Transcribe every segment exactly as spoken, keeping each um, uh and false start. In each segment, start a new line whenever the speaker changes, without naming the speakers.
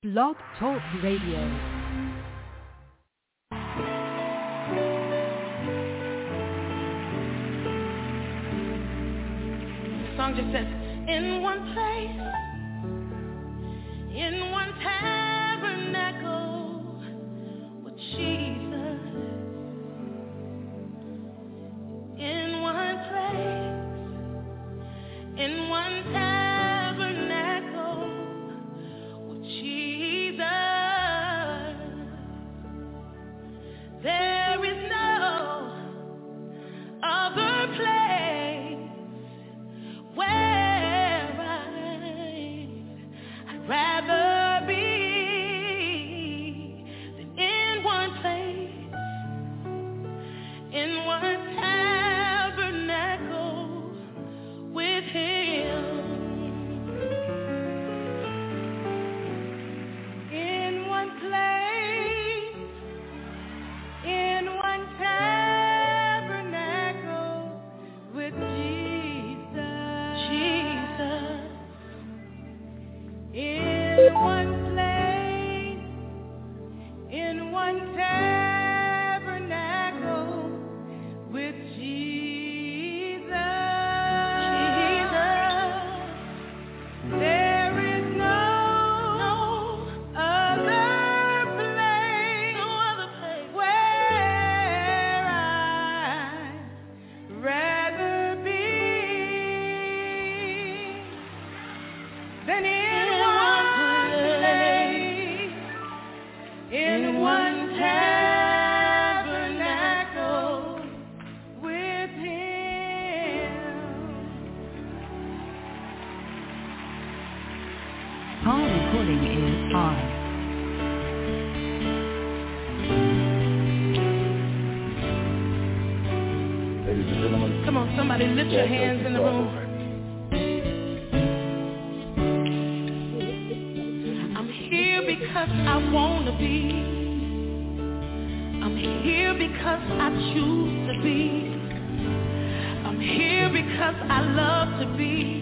Blog Talk Radio.
The song just says, in one place, in one tabernacle with Jesus. In one place, in one tabernacle with Jesus. There is no other place where I'd rather be than in one place, in one tabernacle with Him. In one place, in one tabernacle with Jesus. Jesus. In one place, in one tabernacle with Jesus. Jesus. There is no, no other place, no other place where I'd rather be than in one place, in one tabernacle with Him.
Our recording is on.
Ladies and gentlemen,
Come on, somebody lift your hands in the room. I'm here because I want to be. I'm here because I choose to be. I'm here because I love to be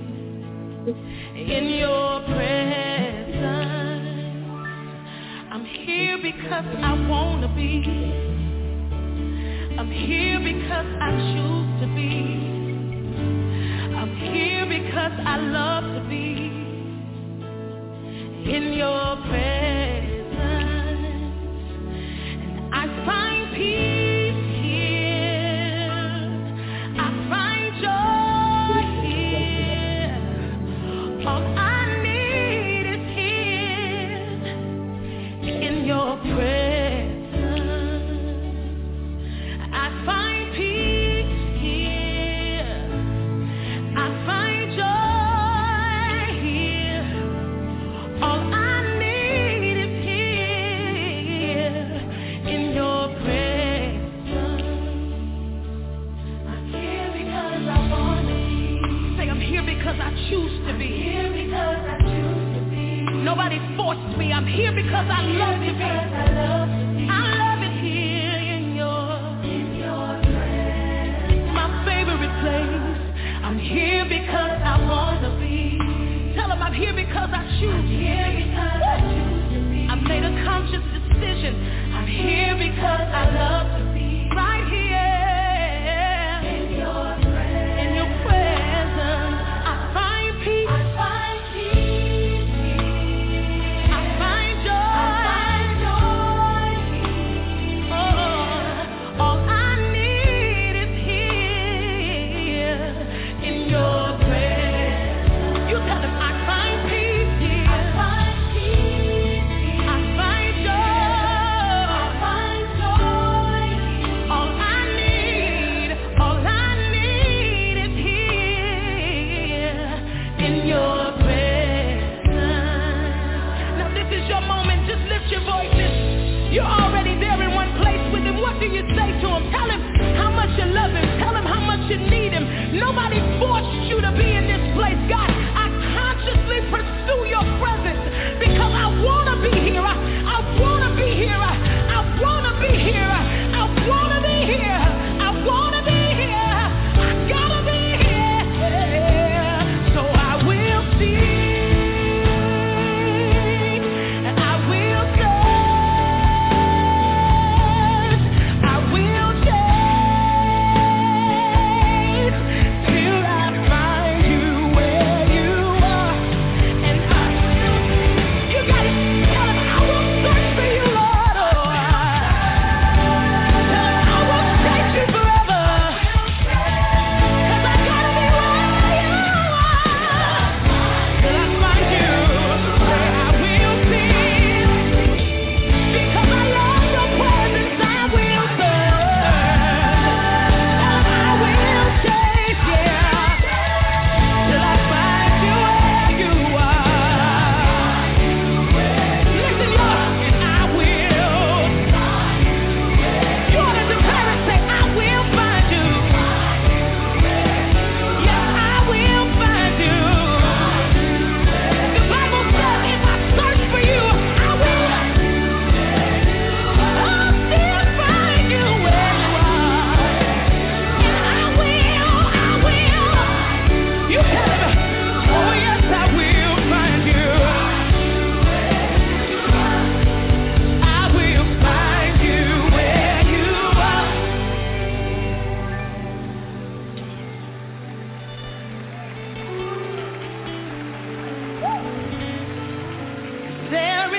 in your presence. I'm here because I want to be. I'm here because I choose to be. I'm here because I love to be in your presence. And I find peace here. I find joy here. All I need is here in your presence. I find peace here. I find joy here. All I need is here in your presence. I'm here because I want to be. Say, I'm here because I choose to be. Here because I choose to be. Nobody forced me. I'm here because I love to be. I love it here in your in your presence. My favorite place. I'm here because I want to be. Tell them I'm here because I choose. I'm here because I choose to be. I made a conscious decision. I'm here because I love to be right here in your presence. In your presence, I find peace. I find peace. I find joy. I find joy. Oh, all I need is here in your presence. You tell them I find peace here. I find peace. I find joy. I find joy. All I need, all I need is here in your presence. Now this is your moment. Just lift your voices. You're already there in one place with Him. What do you say to Him? Tell Him how much you love Him. Tell Him how much you need Him. Nobody forced you to be in this place. God, I consciously pursue your presence because I want to be here. I, I want to be here. I, I want to be here. I, I want to be here. I want to be here. I gotta be here. So I will sing.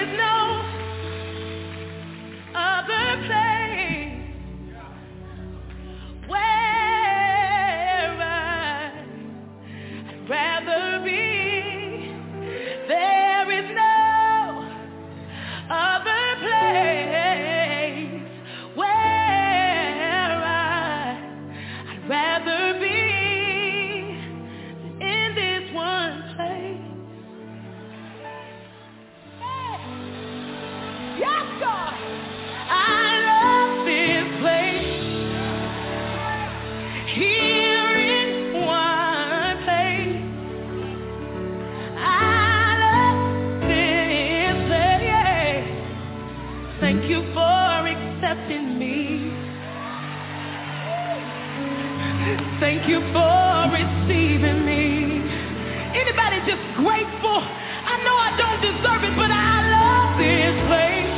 Thank you for receiving me. Anybody just grateful? I know I don't deserve it, but I love this place.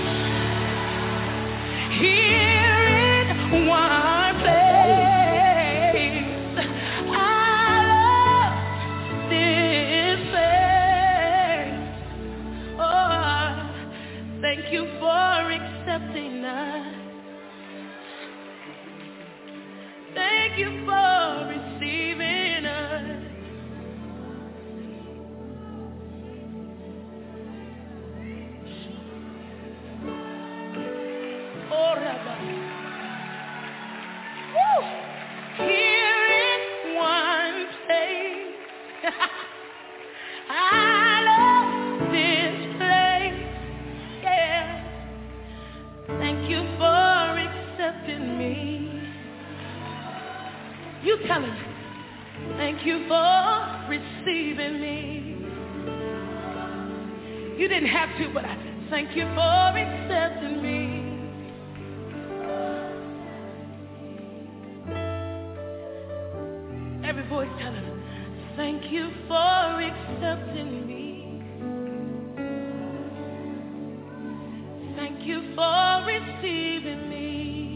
Here in one place, I love this place. Oh, thank you for accepting us. Thank you for receiving us. Oh, Rabbi. Woo! Here in one place. I love this place. Yeah. Thank you for accepting me. You tell him, thank you for receiving me. You didn't have to, but I thank you for accepting me. Every voice tell him, thank you for accepting me. Thank you for receiving me.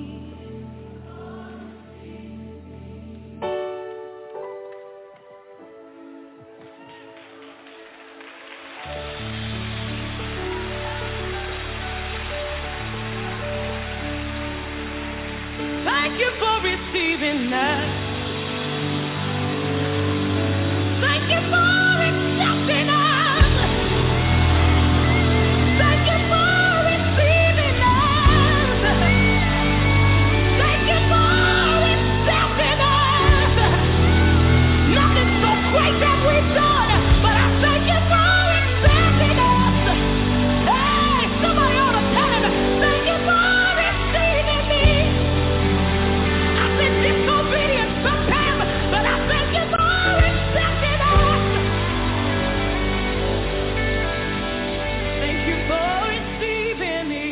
Thank you for receiving us. Thank you for accepting us. Thank you for receiving us. Thank you for accepting us. Nothing so great that we've done, but I thank you for accepting us. Hey, somebody ought to tell him, thank you for receiving me. Disobedience sometimes, but I thank you for accepting us. Thank you for receiving me.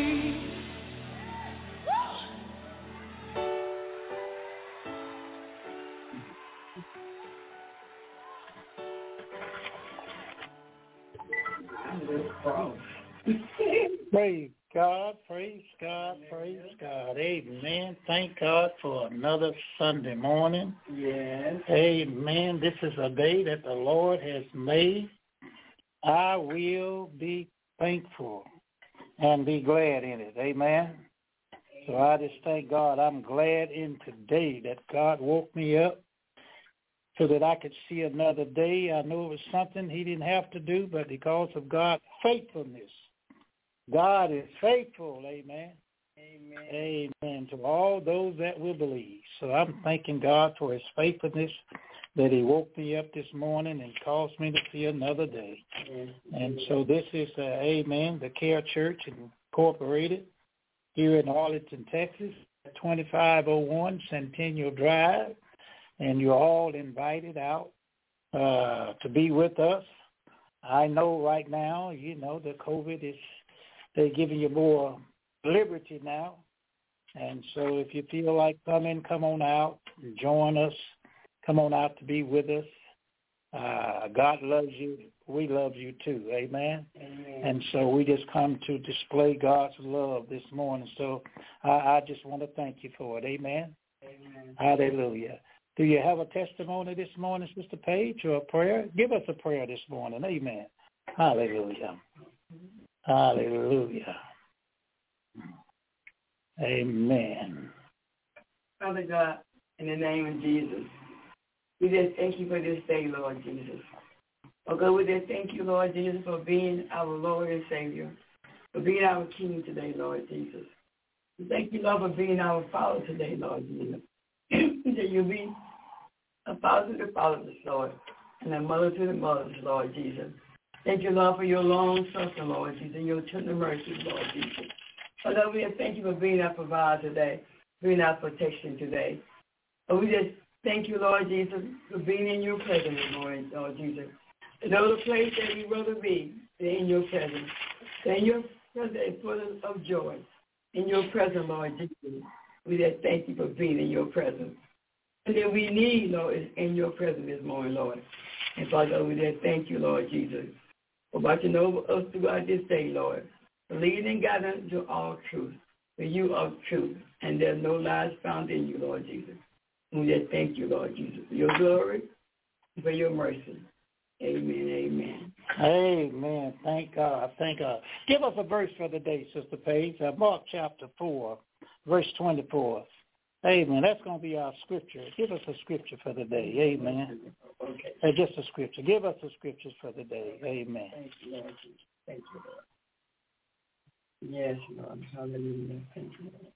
Praise God, praise God, praise God. Amen. Thank God for another Sunday morning.
Yes.
Amen. This is a day that the Lord has made. I will be thankful and be glad in it. Amen. So I just thank God. I'm glad in today that God woke me up so that I could see another day. I know it was something he didn't have to do, but because of God's faithfulness, God is faithful, amen.
Amen.
Amen. To all those that will believe. So I'm thanking God for his faithfulness, that he woke me up this morning and caused me to see another day.
Yes.
And so this is, uh, amen, the Care Church Incorporated here in Arlington, Texas, twenty-five oh one Centennial Drive. And you're all invited out uh, to be with us. I know right now, you know, the COVID is, they're giving you more liberty now. And so if you feel like coming, come on out and join us. Come on out to be with us. Uh, God loves you. We love you too. Amen?
Amen.
And so we just come to display God's love this morning. So I, I just want to thank you for it. Amen?
Amen.
Hallelujah. Do you have a testimony this morning, Sister Paige, or a prayer? Give us a prayer this morning. Amen. Hallelujah. Hallelujah. Amen.
Father God, in the name of Jesus, we just thank you for this day, Lord Jesus. Oh God, we just thank you, Lord Jesus, for being our Lord and Savior, for being our King today, Lord Jesus. We thank you, Lord, for being our Father today, Lord Jesus. That you be a father to the fathers, Lord, and a mother to the mothers, Lord Jesus. Thank you, Lord, for your long suffering, Lord Jesus, and your tender mercies, Lord Jesus. Oh, Lord, we just thank you for being our provider today, being our protection today. Oh, we just thank you, Lord Jesus, for being in your presence this morning, Lord Jesus. And no other place that we'd rather be than in your presence. Than in your presence is full of joy. In your presence, Lord Jesus, we just thank you for being in your presence. And that we need, Lord, is in your presence this morning, Lord. And Father, we just thank you, Lord Jesus, for watching over us throughout this day, Lord. For leading and guiding us to all truth. For you are truth, and there's no lies found in you, Lord Jesus. And we just thank you, Lord Jesus, for your glory and for your mercy. Amen, amen.
Amen. Thank God. Thank God. Give us a verse for the day, Sister Paige. Uh, Mark chapter four, verse twenty-four. Amen. That's going to be our scripture. Give us a scripture for the day. Amen.
Okay.
Uh, just a scripture. Give us the scriptures for the day. Amen.
Thank you, Lord Jesus. Thank you, Lord. Yes, Lord. Hallelujah. Thank you, Lord.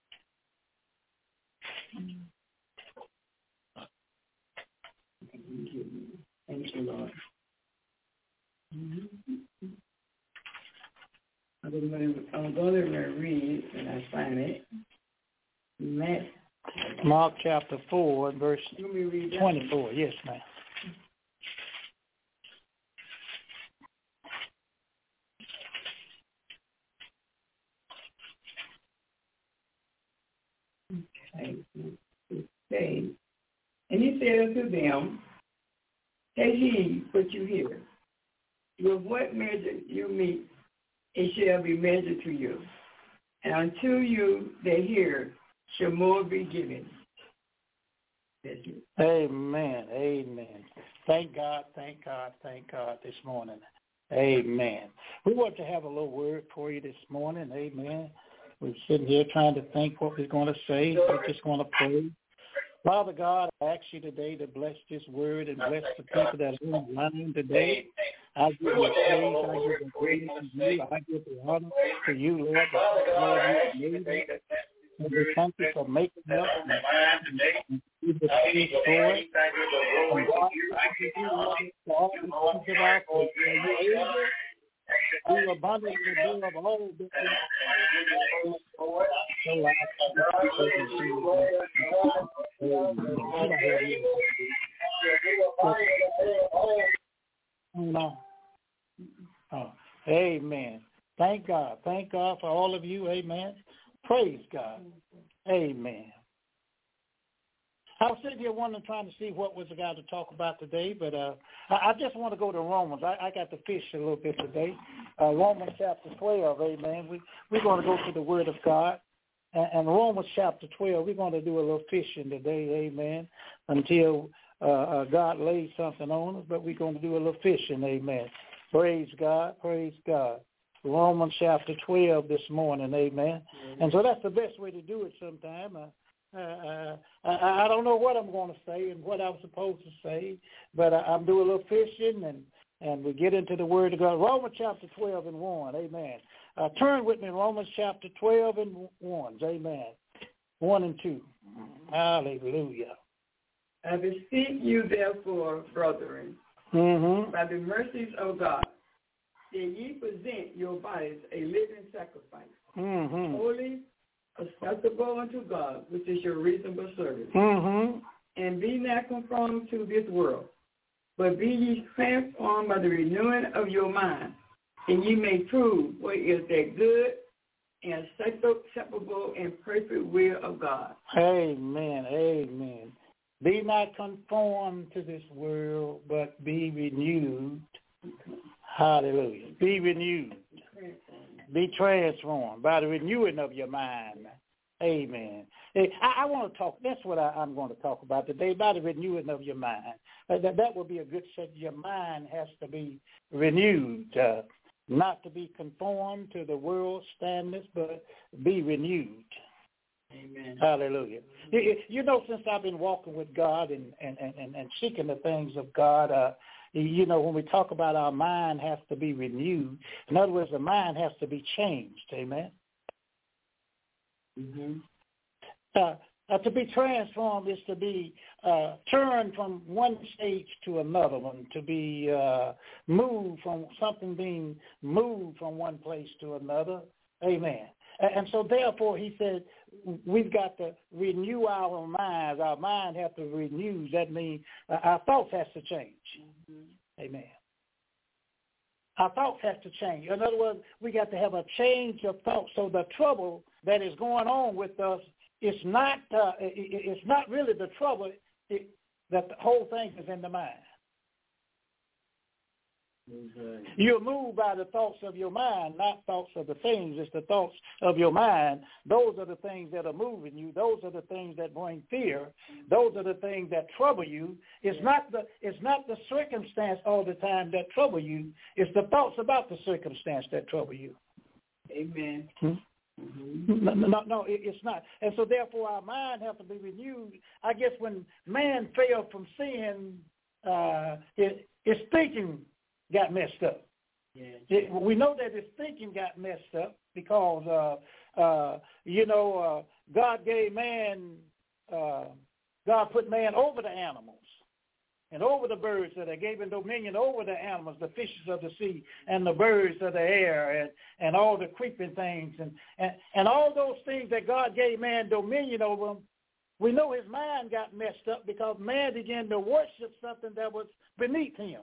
Thank you, Thank you, Lord. Mm-hmm. I'm going to, I'm going to read, and I find it. Matt.
Mark chapter four, verse
Let me read that
twenty-four. One. Yes, ma'am.
Okay. Okay. And he said unto them, take heed what you hear. With what measure you meet, it shall be measured to you. And unto you that hear, shall more be given. That's it.
Amen. Amen. Thank God, thank God, thank God this morning. Amen. We want to have a little word for you this morning. Amen. We're sitting here trying to think what we're going to say. We're just going to pray. Father God, I ask you today to bless this word and bless the people that are in line today. I give you praise. I give the praise to you. I give the honor to you, Lord. Lord, you made it. And we thank you for making us and give the praise for it. And God, thank you for all the things of our faith. Are you able to abundantly do of all the things so I No. Oh, amen. Thank God. Thank God for all of you. Amen. Praise God. Amen. I was sitting here wondering, trying to see what was the guy to talk about today, but uh, I, I just want to go to Romans. I, I got to fish a little bit today. Uh, Romans chapter twelve, amen. We, we're going to go to the Word of God. And, and Romans chapter twelve, we're going to do a little fishing today, amen, until uh, uh, God lays something on us, but we're going to do a little fishing, amen. Praise God, praise God. Romans chapter twelve this morning, amen. Mm-hmm. And so that's the best way to do it sometime. Uh, Uh, I, I don't know what I'm going to say and what I'm supposed to say, but I, I'm doing a little fishing, and, and we get into the Word of God. Romans chapter twelve and one, amen. Uh, turn with me, Romans chapter twelve and one, amen. one and two. Hallelujah.
I beseech you, therefore, brethren,
mm-hmm.
by the mercies of God, that ye present your bodies a living sacrifice,
mm-hmm.
holy, acceptable unto God, which is your reasonable service.
Mm-hmm.
And be not conformed to this world, but be ye transformed by the renewing of your mind, and ye may prove what is that good and acceptable and perfect will of God.
Amen. Amen. Be not conformed to this world, but be renewed. Hallelujah. Be renewed. Be transformed by the renewing of your mind. Amen. I, I want to talk, that's what I, I'm going to talk about today, by the renewing of your mind. Uh, that, that would be a good set. Your mind has to be renewed. Uh, not to be conformed to the world's standards, but be renewed.
Amen.
Hallelujah. You, you know, since I've been walking with God and, and, and, and seeking the things of God, uh, you know, when we talk about our mind has to be renewed, in other words, the mind has to be changed. Amen.
Mm-hmm.
Uh, uh, to be transformed is to be uh, turned from one stage to another one, to be uh, moved from something being moved from one place to another. Amen. And so therefore, he said, we've got to renew our minds. Our mind has to renew. That means uh, our thoughts has to change. Mm-hmm. Amen. Our thoughts have to change. In other words, we got to have a change of thought. So the trouble that is going on with us is not uh, it, it's not really the trouble. It, that the whole thing is in the mind. Mm-hmm. You're moved by the thoughts of your mind, not thoughts of the things. It's the thoughts of your mind. Those are the things that are moving you. Those are the things that bring fear. Those are the things that trouble you. It's yeah. not the it's not the circumstance all the time that trouble you. It's the thoughts about the circumstance that trouble you.
Amen.
Hmm? Mm-hmm. No, no, no, it's not. And so therefore our mind has to be renewed. I guess when man fell from sin, uh, it, his thinking got messed up. Yeah. It, we know that his thinking got messed up because, uh, uh, you know, uh, God gave man, uh, God put man over the animals and over the birds that they gave him dominion over the animals, the fishes of the sea and the birds of the air and, and all the creeping things and, and, and all those things that God gave man dominion over. We know his mind got messed up because man began to worship something that was beneath him.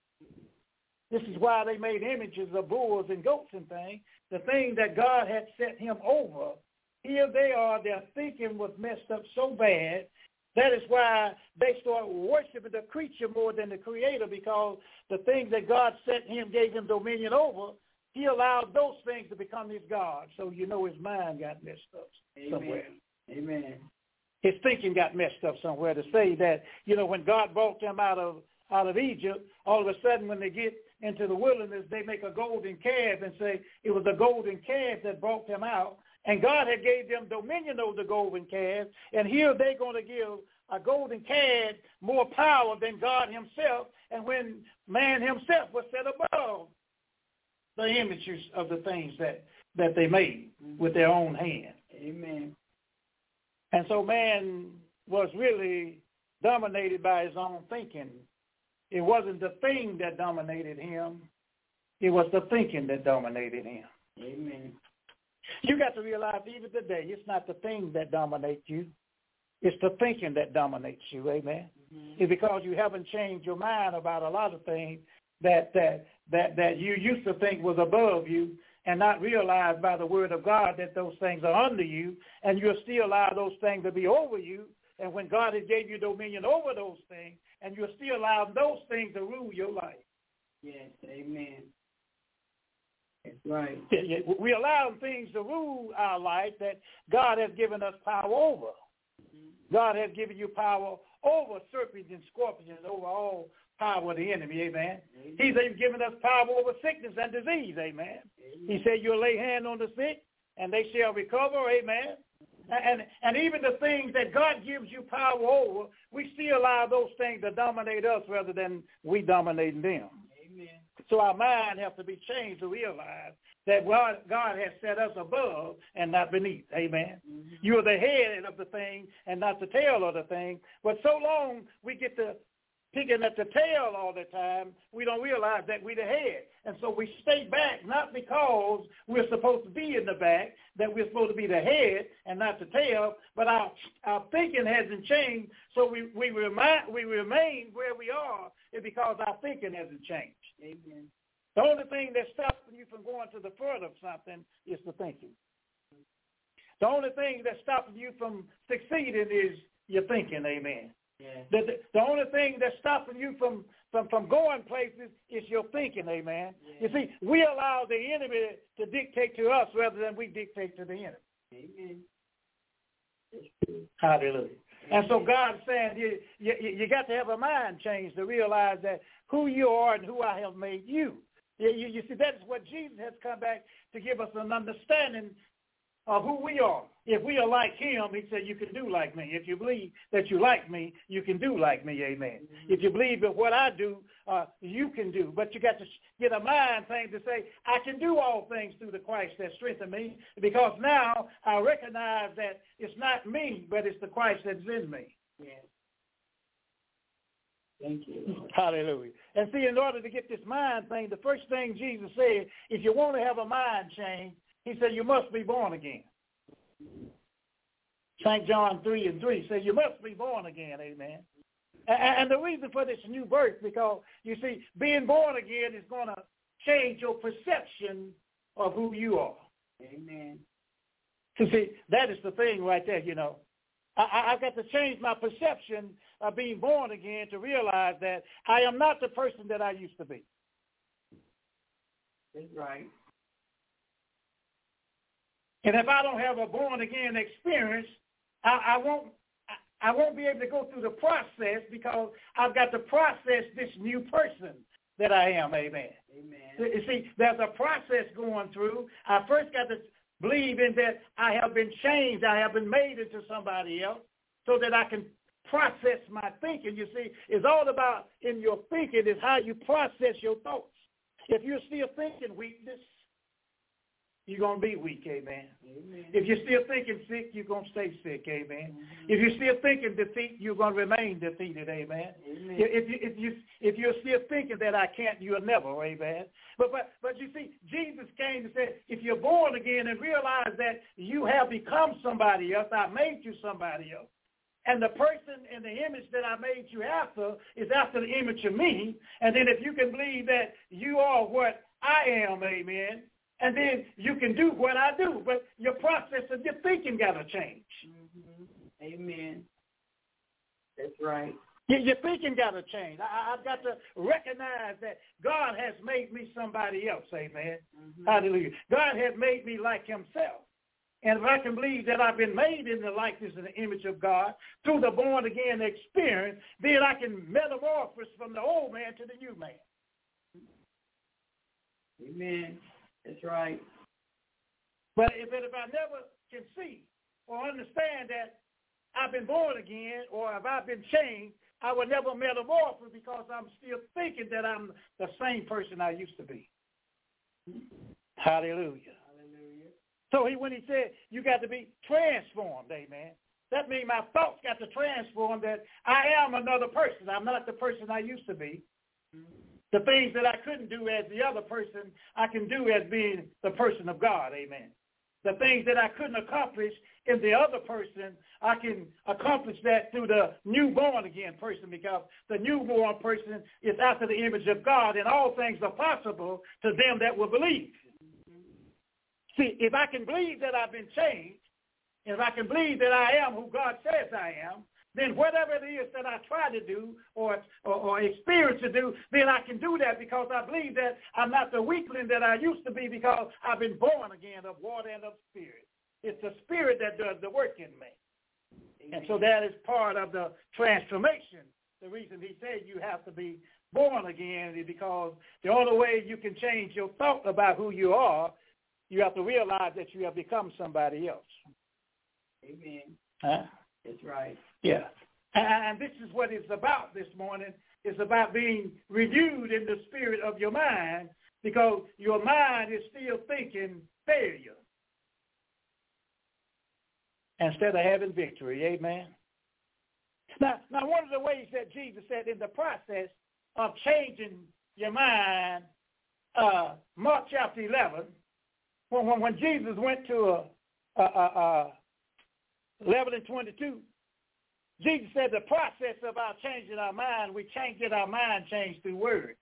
This is why they made images of bulls and goats and things. The thing that God had set him over, here they are, their thinking was messed up so bad. That is why they start worshiping the creature more than the creator, because the things that God set him, gave him dominion over, he allowed those things to become his God. So you know his mind got messed up somewhere.
Amen. Amen.
His thinking got messed up somewhere to say that, you know, when God brought them out of out of Egypt, all of a sudden when they get into the wilderness, they make a golden calf and say it was the golden calf that brought them out. And God had gave them dominion over the golden calf. And here they're going to give a golden calf more power than God himself. And when man himself was set above the images of the things that, that they made with their own hand.
Amen.
And so man was really dominated by his own thinking. It wasn't the thing that dominated him. It was the thinking that dominated him.
Amen.
You got to realize even today, it's not the thing that dominates you. It's the thinking that dominates you. Amen. Mm-hmm. It's because you haven't changed your mind about a lot of things that, that, that, that you used to think was above you and not realize by the word of God that those things are under you, and you'll still allow those things to be over you. And when God has gave you dominion over those things, and you're still allowing those things to rule your life.
Yes, amen. That's right.
We allow things to rule our life that God has given us power over. Mm-hmm. God has given you power over serpents and scorpions, over all power of the enemy, amen. Amen. He's even given us power over sickness and disease, amen. Amen. He said you'll lay hand on the sick, and they shall recover, amen. And and even the things that God gives you power over, we still allow those things to dominate us rather than we dominating them.
Amen.
So our mind has to be changed to realize that God, God has set us above and not beneath. Amen. Mm-hmm. You're the head of the thing and not the tail of the thing. But so long we get to picking at the tail all the time, we don't realize that we're the head. And so we stay back, not because we're supposed to be in the back, that we're supposed to be the head and not the tail, but our our thinking hasn't changed, so we, we, remind, we remain where we are is because our thinking hasn't changed.
Amen.
The only thing that's stopping you from going to the front of something is the thinking. The only thing that's stopping you from succeeding is your thinking, amen.
Yeah.
The, the, the only thing that's stopping you from, from, from going places is your thinking, amen. Yeah. You see, we allow the enemy to dictate to us rather than we dictate to the enemy.
Amen.
Hallelujah. And so God's saying you, you, you got to have a mind change to realize that who you are and who I have made you. You, you, you see, that is what Jesus has come back to give us an understanding of who we are. If we are like him, he said, you can do like me. If you believe that you like me, you can do like me, amen. Mm-hmm. If you believe that what I do, uh, you can do. But you got to get a mind thing to say, I can do all things through the Christ that strengthens me, because now I recognize that it's not me, but it's the Christ that's in me.
Yes. Thank you.
Hallelujah. And see, in order to get this mind thing, the first thing Jesus said, if you want to have a mind change, he said, you must be born again. Saint John three and three says, you must be born again, amen. And the reason for this new birth, because, you see, being born again is going to change your perception of who you are.
Amen.
So see, that is the thing right there, you know. I, I've got to change my perception of being born again to realize that I am not the person that I used to be.
That's right.
And if I don't have a born-again experience, I, I won't I, I won't be able to go through the process, because I've got to process this new person that I am, amen.
Amen.
You see, there's a process going through. I first got to believe in that I have been changed, I have been made into somebody else, so that I can process my thinking. You see, it's all about in your thinking is how you process your thoughts. If you're still thinking weakness, you're going to be weak, amen.
Amen.
If you're still thinking sick, you're going to stay sick, amen.
Mm-hmm.
If you're still thinking defeat, you're going to remain defeated, amen.
Amen.
If, you, if, you, if you're still thinking that I can't, you'll never, amen. But, but, but you see, Jesus came and said, if you're born again and realize that you have become somebody else, I made you somebody else, and the person in the image that I made you after is after the image of me, and then if you can believe that you are what I am, amen, and then you can do what I do. But your process of your thinking got to change.
Mm-hmm. Amen. That's right.
Your, your thinking got to change. I, I've got to recognize that God has made me somebody else, amen. Mm-hmm. Hallelujah. God has made me like himself. And if I can believe that I've been made in the likeness and the image of God through the born-again experience, then I can metamorphose from the old man to the new man.
Amen. That's right.
But if, if I never can see or understand that I've been born again or if I've been changed, I will never metamorphose, because I'm still thinking that I'm the same person I used to be. Hallelujah.
Hallelujah.
So he, when he said you got to be transformed, amen, that means my thoughts got to transform, that I am another person. I'm not the person I used to be. Mm-hmm. The things that I couldn't do as the other person, I can do as being the person of God, amen. The things that I couldn't accomplish in the other person, I can accomplish that through the newborn again person, because the newborn person is after the image of God, and all things are possible to them that will believe. See, if I can believe that I've been changed, and if I can believe that I am who God says I am, then whatever it is that I try to do or, or, or experience to do, then I can do that, because I believe that I'm not the weakling that I used to be, because I've been born again of water and of spirit. It's the spirit that does the work in me. Amen. And so that is part of the transformation. The reason he said you have to be born again is because the only way you can change your thought about who you are, you have to realize that you have become somebody else.
Amen.
Huh?
That's right.
Yeah. And this is what it's about this morning. It's about being renewed in the spirit of your mind, because your mind is still thinking failure instead of having victory. Amen. Now, now, one of the ways that Jesus said in the process of changing your mind, uh, Mark chapter eleven, when, when, when Jesus went to a, a, a, a eleven and twenty-two, Jesus said the process of our changing our mind, we can't get our mind changed through words.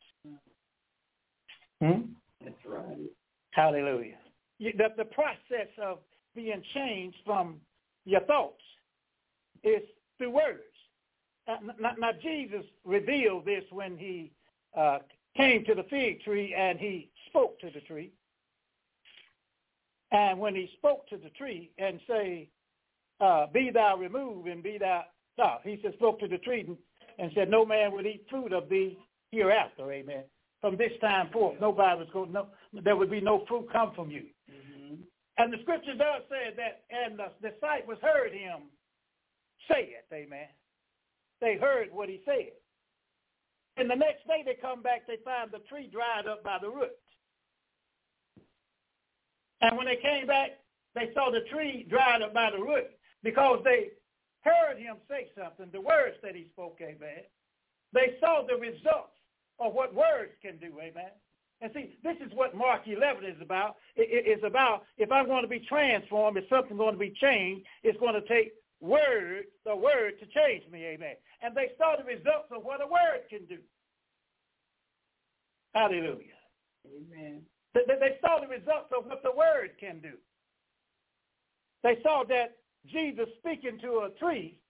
Hmm?
That's right.
Hallelujah. The, the process of being changed from your thoughts is through words. Now, now Jesus revealed this when he uh, came to the fig tree and he spoke to the tree. And when he spoke to the tree and say, uh, be thou removed and be thou, no, he said, spoke to the tree and, and said, no man will eat fruit of thee hereafter, amen. from this time forth, nobody was going to know. There would be no fruit come from you. Mm-hmm. And the scripture does say that, and the disciples heard him say it, amen. They heard what he said. And the next day they come back, they find the tree dried up by the roots. And when they came back, they saw the tree dried up by the roots because they heard him say something, the words that he spoke, amen. They saw the results of what words can do, amen. And see, this is what Mark eleven is about. It, it, it's about if I'm going to be transformed, if something's going to be changed, it's going to take word, the word to change me, amen. And they saw the results of what a word can do. Hallelujah.
Amen.
They, they saw the results of what the word can do. They saw that Jesus speaking to a tree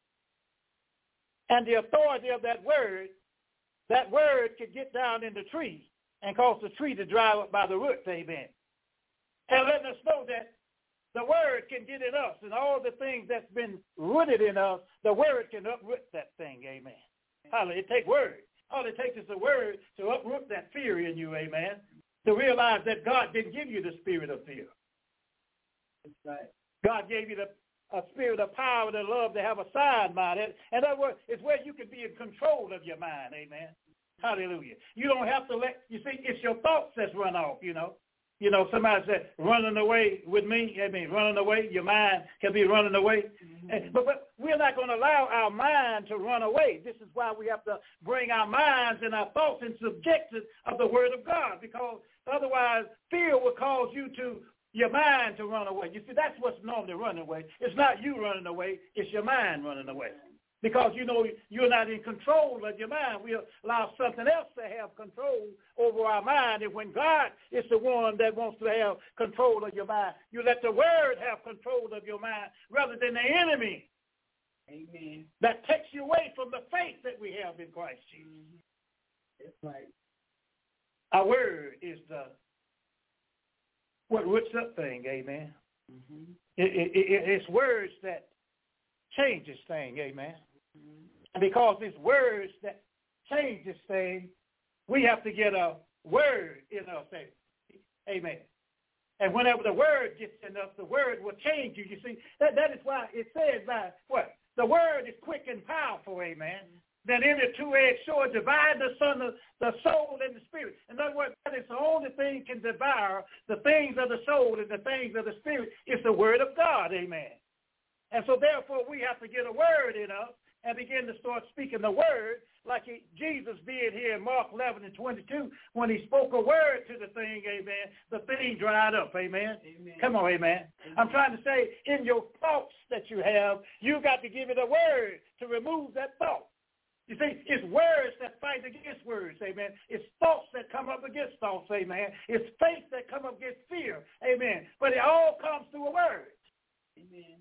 and the authority of that word, that word could get down in the tree and cause the tree to dry up by the roots, amen. And letting us know that the word can get in us, and all the things that's been rooted in us, the word can uproot that thing, amen. Hallelujah. It takes word. All it takes is a word to uproot that fear in you, amen, to realize that God didn't give you the spirit of fear.
That's right.
God gave you the a spirit of power, the love, to have a sound mind. In other words, it's where you can be in control of your mind, amen. Hallelujah. You don't have to let, you see, it's your thoughts that's run off, you know. You know, somebody said, running away with me, I mean, running away, your mind can be running away. Mm-hmm. And, but, but we're not going to allow our mind to run away. This is why we have to bring our minds and our thoughts in subjection of the word of God, because otherwise fear will cause you to, your mind to run away. You see, that's what's normally running away. It's not you running away, it's your mind running away. Because, you know, you're not in control of your mind. We allow something else to have control over our mind. And when God is the one that wants to have control of your mind, you let the word have control of your mind rather than the enemy.
Amen.
That takes you away from the faith that we have in Christ Jesus.
Mm-hmm. That's right.
Our word is the what roots up thing, amen. Mm-hmm. It, it, it, it's words that changes thing, amen. Mm-hmm. And because it's words that changes thing, we have to get a word in us, amen. And whenever the word gets in us, the word will change you. You see, that, that is why it says by what? The word is quick and powerful, amen. Mm-hmm. Then any two-edged sword divide the son of the soul and the spirit. In other words, that is the only thing can devour the things of the soul and the things of the spirit. It's the word of God, amen. And so therefore we have to get a word in us and begin to start speaking the word like he, Jesus did here in Mark eleven and twenty-two when he spoke a word to the thing, amen, the thing dried up, amen. Amen. Come on, amen. Amen. I'm trying to say in your thoughts that you have, you got to give it a word to remove that thought. You see, it's words that fight against words, amen. It's thoughts that come up against thoughts, amen. It's faith that come up against fear, amen. But it all comes through a word. Amen.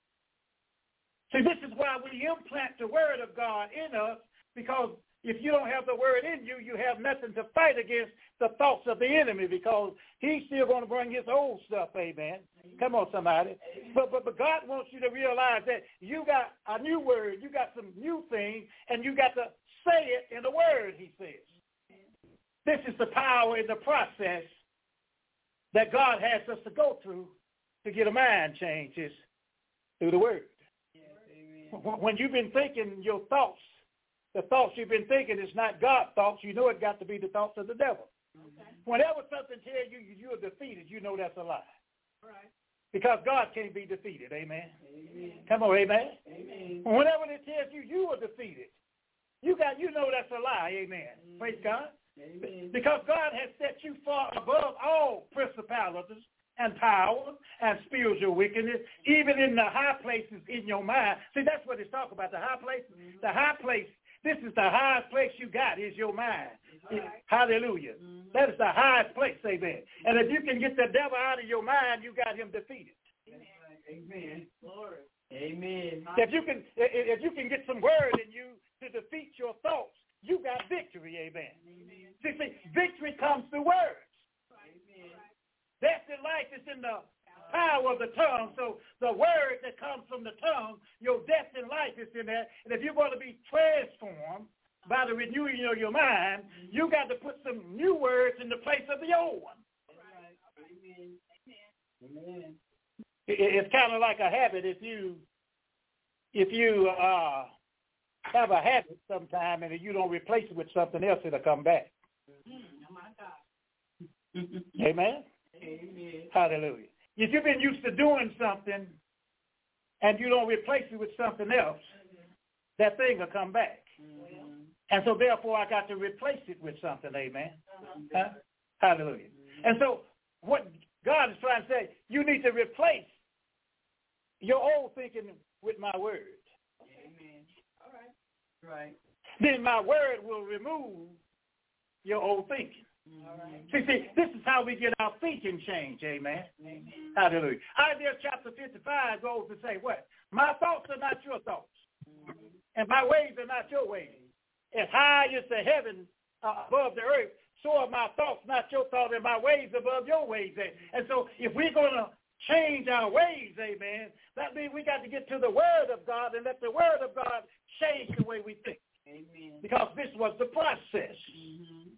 See, this is why we implant the word of God in us, because if you don't have the word in you, you have nothing to fight against the thoughts of the enemy, because he's still going to bring his old stuff, amen. Come on, somebody. But, but but God wants you to realize that you got a new word, you got some new things, and you got to say it in the word, he says. This is the power in the process that God has us to go through to get a mind change, is through the word. When you've been thinking your thoughts, the thoughts you've been thinking is not God thoughts, you know it got to be the thoughts of the devil. Okay. Whenever something tells you you're defeated, you know that's a lie. All right. Because God can't be defeated, amen? Amen. Come on, amen? Amen. Whenever it tells you you are defeated, you got you know that's a lie, amen? Amen. Praise God. Amen. Because God has set you far above all principalities and power and spiritual wickedness, even in the high places in your mind. See, that's what it's talking about, the high places. Mm-hmm. The high place, this is the highest place you got is your mind. Right. Hallelujah. Mm-hmm. That is the highest place, amen. And if you can get the devil out of your mind, you got him defeated. Amen. Glory. Amen. If you can, if you can get some word in you to defeat your thoughts, you got victory, amen. Amen. See, see, victory comes through words. Amen. Death and life is in the power of the tongue. So the word that comes from the tongue, your death and life is in there. And if you're going to be transformed by the renewing of your mind, you got to put some new words in the place of the old one.
Amen. Amen.
It's kind of like a habit. If you if you uh, have a habit sometime and you don't replace it with something else, it'll come back.
Oh my God.
Amen?
Amen.
Hallelujah. If you've been used to doing something and you don't replace it with something else, that thing will come back.
Mm-hmm.
And so therefore I got to replace it with something. Amen? Huh? Hallelujah. And so what God is trying to say, you need to replace your old thinking with my word.
Amen. All right. Right.
Then my word will remove your old thinking.
All right.
See, see, this is how we get our thinking changed, amen?
Amen.
Hallelujah. Isaiah chapter fifty-five goes to say what? My thoughts are not your thoughts, mm-hmm. and my ways are not your ways. As high as the heaven uh, above the earth, so are my thoughts not your thoughts, and my ways above your ways. And so if we're going to change our ways, amen, that means we got to get to the word of God and let the word of God change the way we think.
Amen. Because
this was the process.
Mm-hmm.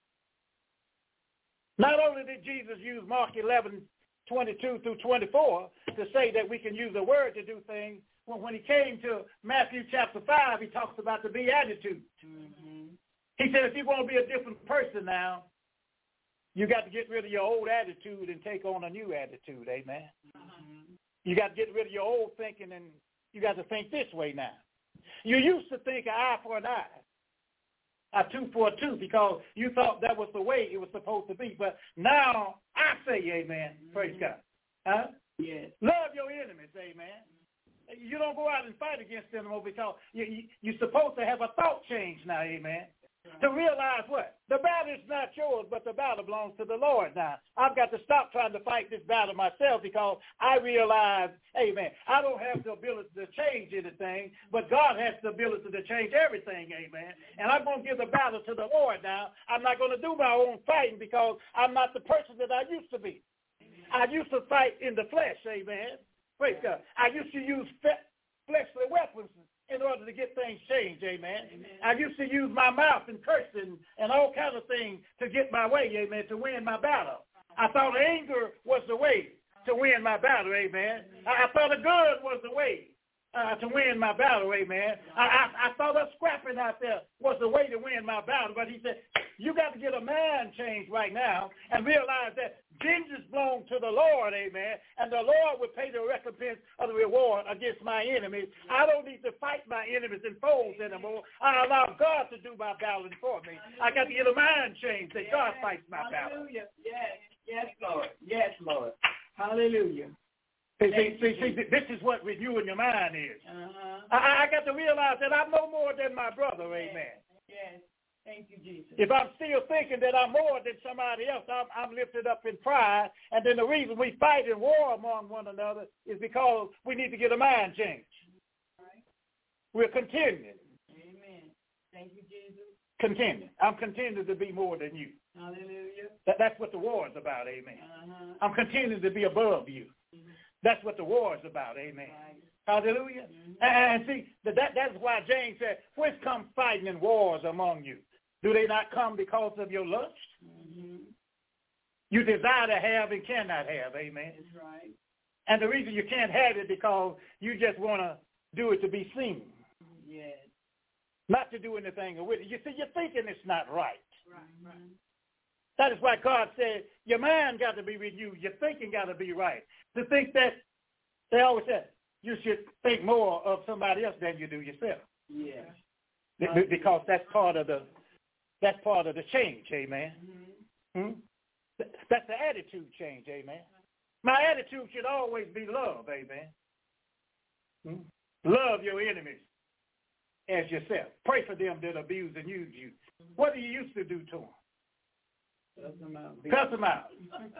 Not only did Jesus use Mark eleven, twenty-two through twenty-four to say that we can use the word to do things, when, when he came to Matthew chapter five, he talks about the Beatitudes.
Mm-hmm.
He said if you're going to be a different person now, you got to get rid of your old attitude and take on a new attitude, amen? Mm-hmm. You got to get rid of your old thinking and you got to think this way now. You used to think an eye for an eye, a tooth for a tooth, because you thought that was the way it was supposed to be. But now I say, amen, mm-hmm. Praise God. Huh?
Yes.
Love your enemies, amen. You don't go out and fight against them anymore because you, you, you're supposed to have a thought change now, amen. To realize what? The battle is not yours, but the battle belongs to the Lord now. I've got to stop trying to fight this battle myself because I realize, amen, I don't have the ability to change anything, but God has the ability to change everything, amen. And I'm going to give the battle to the Lord now. I'm not going to do my own fighting because I'm not the person that I used to be. I used to fight in the flesh, amen. Praise God. I used to use fleshly weapons in order to get things changed, amen. Amen. I used to use my mouth and cursing and all kinds of things to get my way, amen, to win my battle. I thought anger was the way to win my battle, amen. I, I thought a gun was the way uh, to win my battle, amen. I, I, I thought a scrapping out there was the way to win my battle, but he said, you got to get a mind change right now and realize that vengeance belongs to the Lord, amen, and the Lord will pay the recompense of the reward against my enemies. I don't need to fight my enemies and foes anymore. I allow God to do my battling for me. I got to get a mind change that yes. God fights my battle.
Hallelujah. Yes, yes, Lord. Yes, Lord. Hallelujah.
See, see, see, see, this is what renewing your mind is.
Uh-huh.
I, I got to realize that I'm no more than my brother,
yes.
amen.
Yes. Thank you, Jesus.
If I'm still thinking that I'm more than somebody else, I'm, I'm lifted up in pride. And then the reason we fight and war among one another is because we need to get a mind change.
Right.
We're contending.
Amen. Thank you, Jesus.
Contending. I'm contending to be more than you.
Hallelujah.
That, that's what the war is about, amen.
Uh-huh.
I'm contending to be above you. Mm-hmm. That's what the war is about, amen. Right. Hallelujah. Mm-hmm. And see, that, that's why James said, whence come fighting and wars among you? Do they not come because of your lust?
Mm-hmm.
You desire to have and cannot have, amen.
That's right.
And the reason you can't have it because you just want to do it to be seen.
Yes.
Not to do anything with it. You see, you're thinking it's not right.
Right, right.
That is why God said, your mind got to be renewed. Your thinking got to be right. To think that, they always said, you should think more of somebody else than you do yourself.
Yes.
Because that's part of the That's part of the change, amen. Mm-hmm. Hmm? That's the attitude change, amen. My attitude should always be love, amen. Hmm? Love your enemies as yourself. Pray for them that abuse and use you. What do you used to do to them?
Cuss them out.
Cuss them out.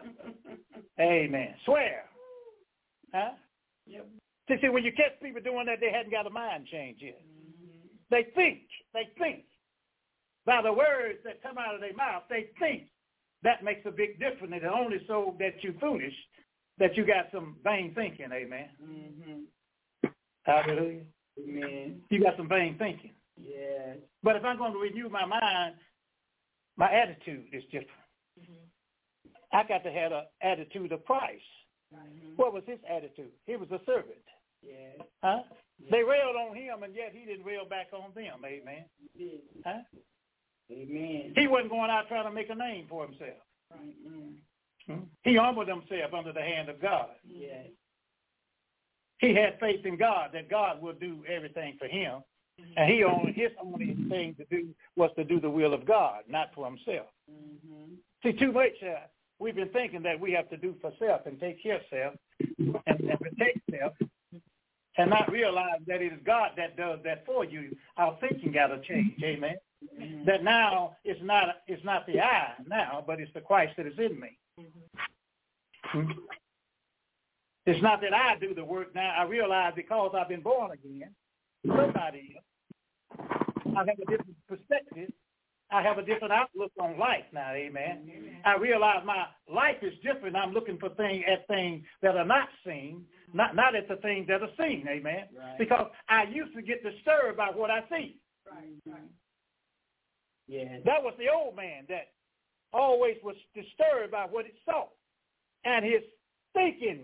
Amen. Swear. Huh?
Yep.
See, see, when you catch people doing that, they hadn't got a mind change yet. Mm-hmm. They think. They think. By the words that come out of their mouth, they think. That makes a big difference. And only so that you're foolish, that you got some vain thinking, amen.
Mm-hmm.
Hallelujah.
Amen.
You got some vain thinking.
Yes.
But if I'm going to renew my mind, my attitude is different. Mm-hmm. I got to have an attitude of Christ. Mm-hmm. What was his attitude? He was a servant.
Yes.
Huh? Yes. They railed on him, and yet he didn't rail back on them. Amen.
Yes.
Huh?
Amen.
He wasn't going out trying to make a name for himself.
Mm-hmm.
Hmm? He humbled himself under the hand of God.
Yes.
He had faith in God that God would do everything for him. And he only his only thing to do was to do the will of God, not for himself. Mm-hmm. See, too much uh, we've been thinking that we have to do for self and take care of self and, and protect self, and not realize that it is God that does that for you. Our thinking got to change, amen. Mm-hmm. That now it's not it's not the I now, but it's the Christ that is in me. Mm-hmm. It's not that I do the work now. I realize because I've been born again, somebody else. I have a different perspective. I have a different outlook on life now, amen. amen. I realize my life is different. I'm looking for things at things that are not seen, not not at the things that are seen, amen. Right. Because I used to get disturbed by what I see. Right, right. Yeah. That was the old man that always was disturbed by what he saw. And his thinking,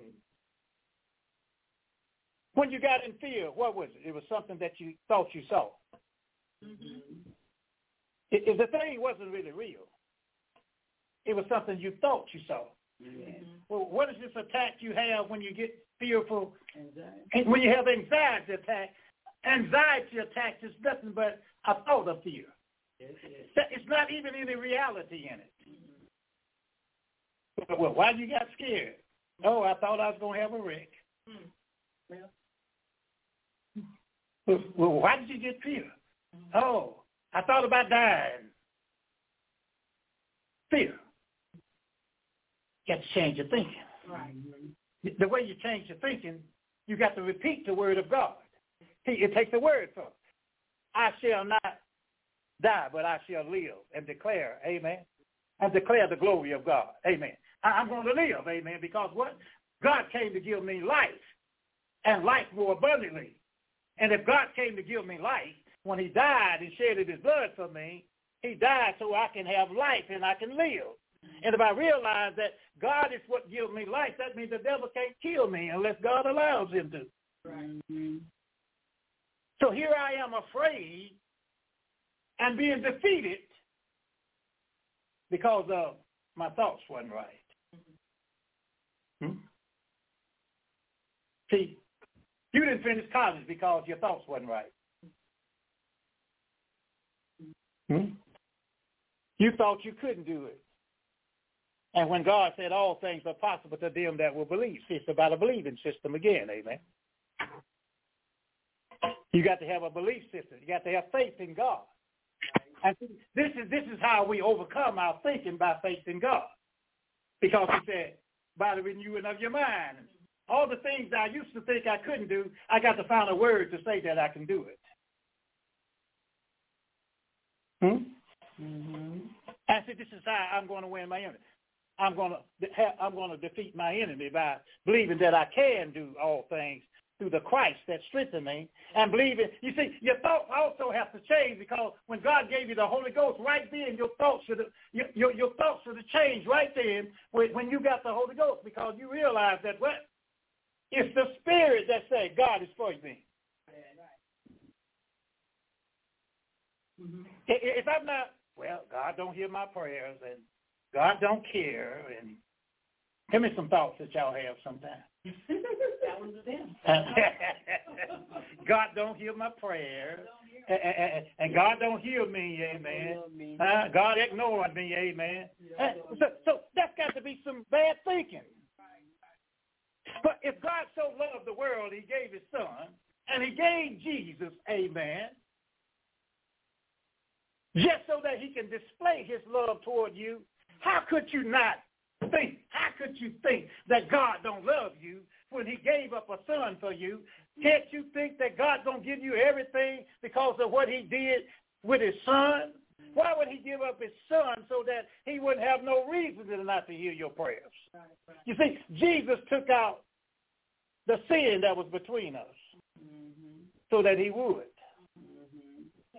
when you got in fear, what was it? It was something that you thought you saw. Mm-hmm. It, it, the thing wasn't really real. It was something you thought you saw. Mm-hmm. Well, what is this attack you have when you get fearful? Anxiety. When you have anxiety attack, anxiety attack is nothing but a thought of fear. Yes, yes. It's not even any reality in it. Mm-hmm. Well, why you got scared? Oh, I thought I was going to have a wreck. Mm. Well, well, well, why did you get fear? Mm-hmm. Oh, I thought about dying. Fear. You got to change your thinking. Right. The way you change your thinking, you got to repeat the word of God. It takes the word for it. I shall not die, but I shall live and declare, amen, and declare the glory of God, amen. I'm going to live, amen, because what? God came to give me life, and life more abundantly. And if God came to give me life, when he died and shedded his blood for me, he died so I can have life and I can live. And if I realize that God is what gives me life, that means the devil can't kill me unless God allows him to. Right. So here I am afraid and being defeated because of my thoughts wasn't right. Hmm? See, you didn't finish college because your thoughts wasn't right. Hmm? You thought you couldn't do it. And when God said all things are possible to them that will believe, see, it's about a believing system again, amen. You got to have a belief system. You got to have faith in God. And this is this is how we overcome our thinking, by faith in God. Because he said, by the renewing of your mind. All the things I used to think I couldn't do, I got to find a word to say that I can do it. Hmm? Mm-hmm. I said, this is how I'm going to win my enemy. I'm going to I'm going to defeat my enemy by believing that I can do all things through the Christ that strengthens me, and believing. You see, your thoughts also have to change, because when God gave you the Holy Ghost, right then your thoughts should have your your, your thoughts should have changed right then when, when you got the Holy Ghost, because you realize that what? It's the Spirit that said God is for me. Mm-hmm. If I'm not, well, God don't hear my prayers, and God don't care, and give me some thoughts that y'all have sometimes. That was them. God don't hear my prayers, and, and, and God don't hear me, amen. Uh, God ignored me, amen. Uh, so, so that's got to be some bad thinking. But if God so loved the world, he gave his son, and he gave Jesus, amen, just so that he can display his love toward you, how could you not think, how could you think that God don't love you when he gave up a son for you? Can't you think that God's going to give you everything because of what he did with his son? Why would he give up his son so that he wouldn't have no reason to not to hear your prayers? You see, Jesus took out the sin that was between us mm-hmm. so that he would. Mm-hmm.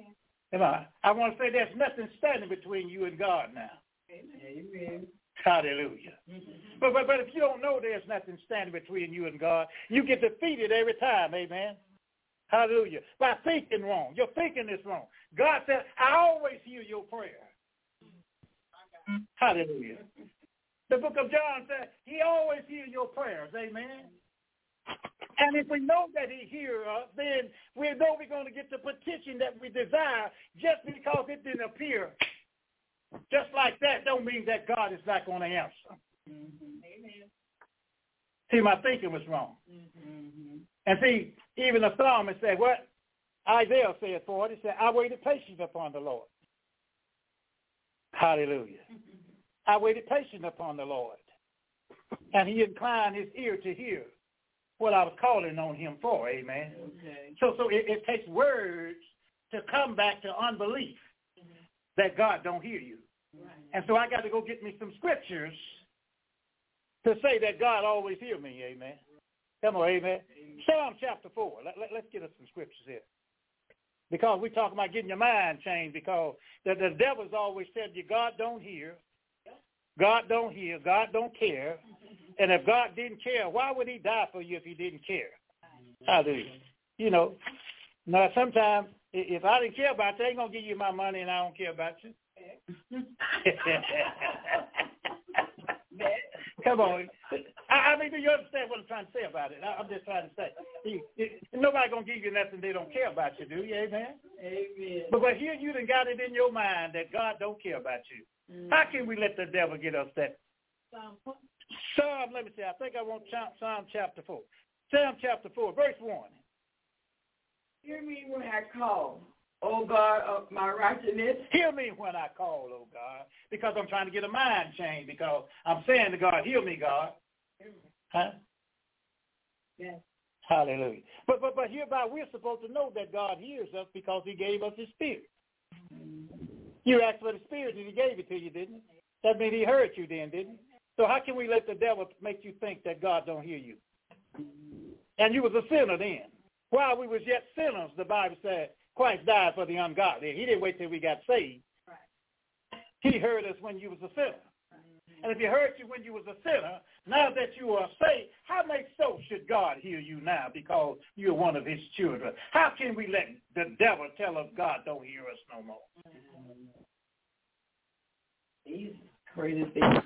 Come on. I want to say there's nothing standing between you and God now.
Amen.
Hallelujah. Mm-hmm. But, but but if you don't know there's nothing standing between you and God, you get defeated every time, amen. Hallelujah. By thinking wrong. Your thinking is wrong. God said, I always hear your prayer. Hallelujah. The book of John said, he always hears your prayers, amen. And if we know that he hears us, then we know we're going to get the petition that we desire. Just because it didn't appear just like that don't mean that God is not going to answer. Mm-hmm. Amen. See, my thinking was wrong. Mm-hmm. And see, even the psalmist said, what? Isaiah said for it, he said, I waited patiently upon the Lord. Hallelujah. Mm-hmm. I waited patiently upon the Lord. And he inclined his ear to hear what I was calling on him for, amen. Okay. So so it, it takes words to come back to unbelief mm-hmm. that God don't hear you. Right. And so I got to go get me some scriptures to say that God always hear me, amen. Come on, amen. amen. Psalm chapter four. Let, let, let's get us some scriptures here. Because we're talking about getting your mind changed, because the, the devil's always said you God don't hear, God don't hear, God don't care. And if God didn't care, why would he die for you if he didn't care? Hallelujah. You know, now sometimes if I didn't care about you, I ain't going to give you my money and I don't care about you. Come on. I, I mean, do you understand what I'm trying to say about it? I, I'm just trying to say. He, he, nobody going to give you nothing they don't care about you, do you? Amen? Amen. But, but here you done got it in your mind that God don't care about you. Mm-hmm. How can we let the devil get us that? Psalm, let me see. I think I want Psalm chapter four. Psalm chapter four, verse one.
Hear me when I call, O God of my righteousness.
Hear me when I call, O God, because I'm trying to get a mind change, because I'm saying to God, hear me, God. Huh? Yes. Hallelujah. But, but, but hereby we're supposed to know that God hears us because he gave us his spirit. Mm-hmm. You asked for the spirit and he gave it to you, didn't he? That means he heard you then, didn't he? So how can we let the devil make you think that God don't hear you? And you was a sinner then. While we was yet sinners, the Bible said, Christ died for the ungodly. He didn't wait till we got saved. Right. He heard us when you was a sinner. Right. And if he heard you when you was a sinner, now that you are saved, how much so should God hear you now because you're one of his children? How can we let the devil tell us God don't hear us no more?
These crazy things.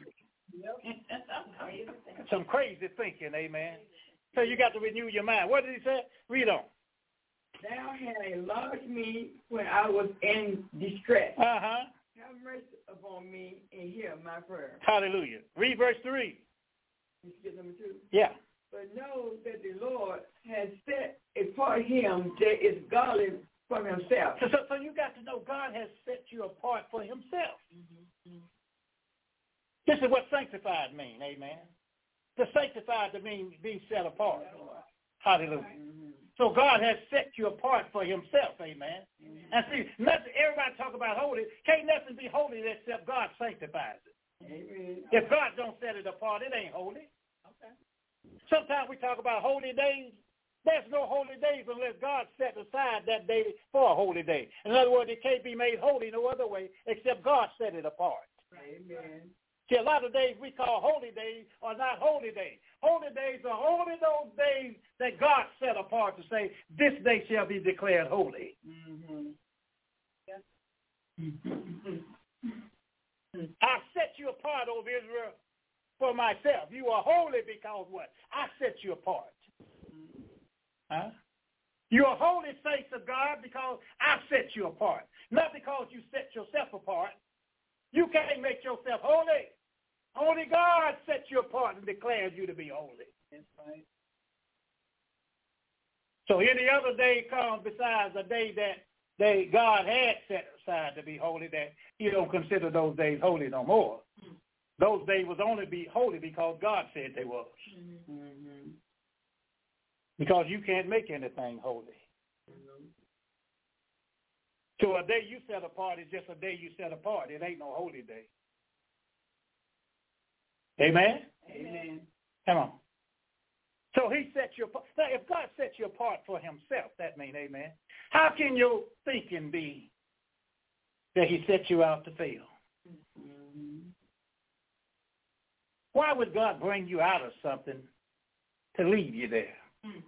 Some crazy thinking, amen. So you got to renew your mind. What did he say? Read on.
Thou hast enlarged me when I was in distress.
Uh-huh.
Have mercy upon me and hear my prayer.
Hallelujah. Read verse three.
You skip number two?
Yeah.
But know that the Lord has set apart him that is godly from himself.
So, so, so you got to know God has set you apart for himself. Mm-hmm. This is what sanctified means, amen. To sanctified to mean being set apart. Hallelujah. Mm-hmm. So God has set you apart for himself, amen. Mm-hmm. And see, nothing, everybody talk about holy. Can't nothing be holy except God sanctifies it. Amen. If God don't set it apart, it ain't holy. Okay. Sometimes we talk about holy days. There's no holy days unless God set aside that day for a holy day. In other words, it can't be made holy no other way except God set it apart. Amen. See, a lot of days we call holy days are not holy days. Holy days are only those days that God set apart to say, this day shall be declared holy. Mm-hmm. Yeah. I set you apart, O Israel, for myself. You are holy because what? I set you apart. Mm-hmm. Huh? You are holy saints of God because I set you apart. Not because you set yourself apart. You can't make yourself holy. Only God set you apart and declares you to be holy. That's right. So any other day comes besides a day that they God had set aside to be holy, that you don't consider those days holy no more. Mm-hmm. Those days was only be holy because God said they was. Mm-hmm. Because you can't make anything holy. Mm-hmm. So a day you set apart is just a day you set apart. It ain't no holy day. Amen? Amen. Come on. So he set you apart. Now, if God set you apart for himself, that means amen. How can your thinking be that he set you out to fail?
Mm-hmm.
Why would God bring you out of something to leave you there? Mm.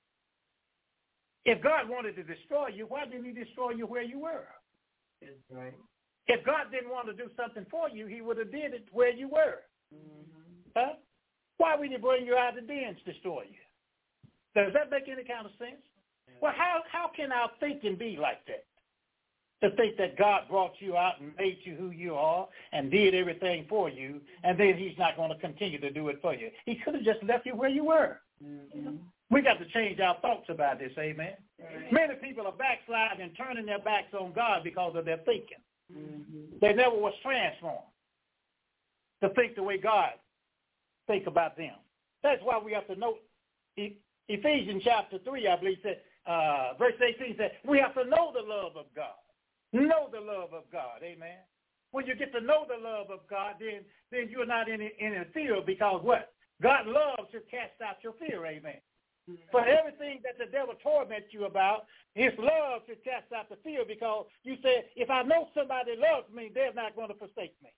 If God wanted to destroy you, why didn't he destroy you where you were?
That's right.
If God didn't want to do something for you, he would have did it where you were. Mm-hmm. Huh? Why would he bring you out of the den to destroy you? Does that make any kind of sense? Yeah. Well, how, how can our thinking be like that? To think that God brought you out and made you who you are and did everything for you, and then he's not going to continue to do it for you. He could have just left you where you were. Mm-hmm. We got to change our thoughts about this, amen? Right. Many people are backsliding and turning their backs on God because of their thinking. Mm-hmm. They never was transformed to think the way God think about them. That's why we have to know, Ephesians chapter three, I believe, said, uh, verse eighteen said, we have to know the love of God. Know the love of God, amen. When you get to know the love of God, then then you're not in in a fear, because what? God loves to cast out your fear, amen. Mm-hmm. For everything that the devil torments you about, his love to cast out the fear, because you said, if I know somebody loves me, they're not going to forsake me.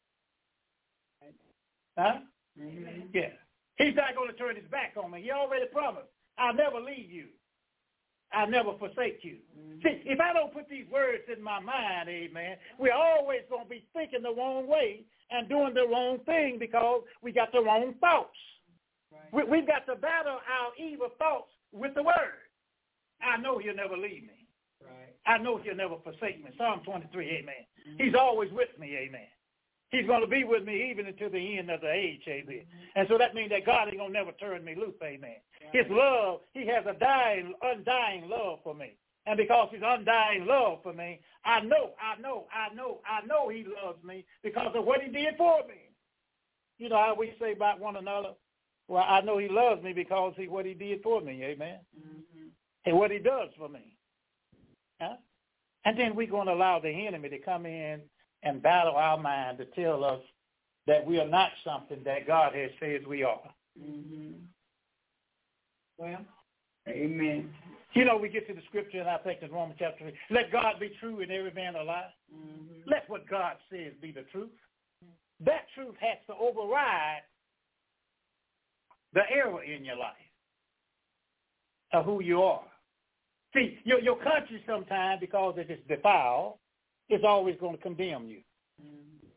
Huh? Mm-hmm. Yeah. He's not going to turn his back on me. He already promised, I'll never leave you. I'll never forsake you. Mm-hmm. See, if I don't put these words in my mind, amen, we're always going to be thinking the wrong way and doing the wrong thing because we got the wrong thoughts. Right. We, we've got to battle our evil thoughts with the word. I know he'll never leave me. Right. I know he'll never forsake me. Psalm twenty-three, amen. Mm-hmm. He's always with me, amen. He's going to be with me even until the end of the age, amen. Mm-hmm. And so that means that God ain't going to never turn me loose, amen. Right. His love, he has a dying, undying love for me. And because his undying love for me, I know, I know, I know, I know he loves me because of what he did for me. You know how we say about one another? Well, I know he loves me because of what he did for me, amen. Mm-hmm. And what he does for me. Huh? And then we're going to allow the enemy to come in and battle our mind to tell us that we are not something that God has said we are.
Mm-hmm. Well, amen.
You know, we get to the scripture, and I think it's Romans chapter three. Let God be true and every man a lie. Mm-hmm. Let what God says be the truth. Mm-hmm. That truth has to override the error in your life of who you are. See, your, your conscience sometimes, because if it's defiled, it's always going to condemn you. Mm-hmm.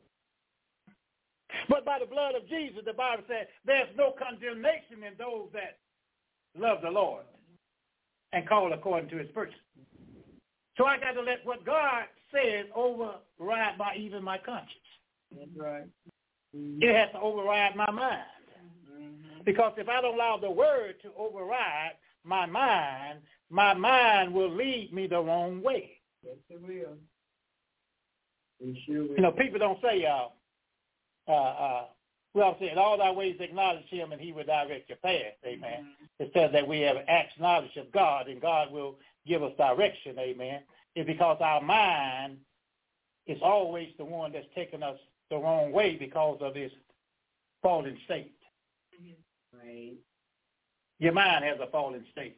But by the blood of Jesus, the Bible says, there's no condemnation in those that love the Lord and call according to his purpose. So I got to let what God says override my even my conscience.
That's right. Mm-hmm.
It has to override my mind. Mm-hmm. Because if I don't allow the word to override my mind, my mind will lead me the wrong way.
Yes, it will. Sure will.
You know, people don't say, uh, uh, uh, well, said, all thy ways acknowledge him and he will direct your path, amen. Mm-hmm. It says that we have acts knowledge of God and God will give us direction, amen. It's because our mind is always the one that's taking us the wrong way because of this fallen state.
Mm-hmm. Right.
Your mind has a fallen state.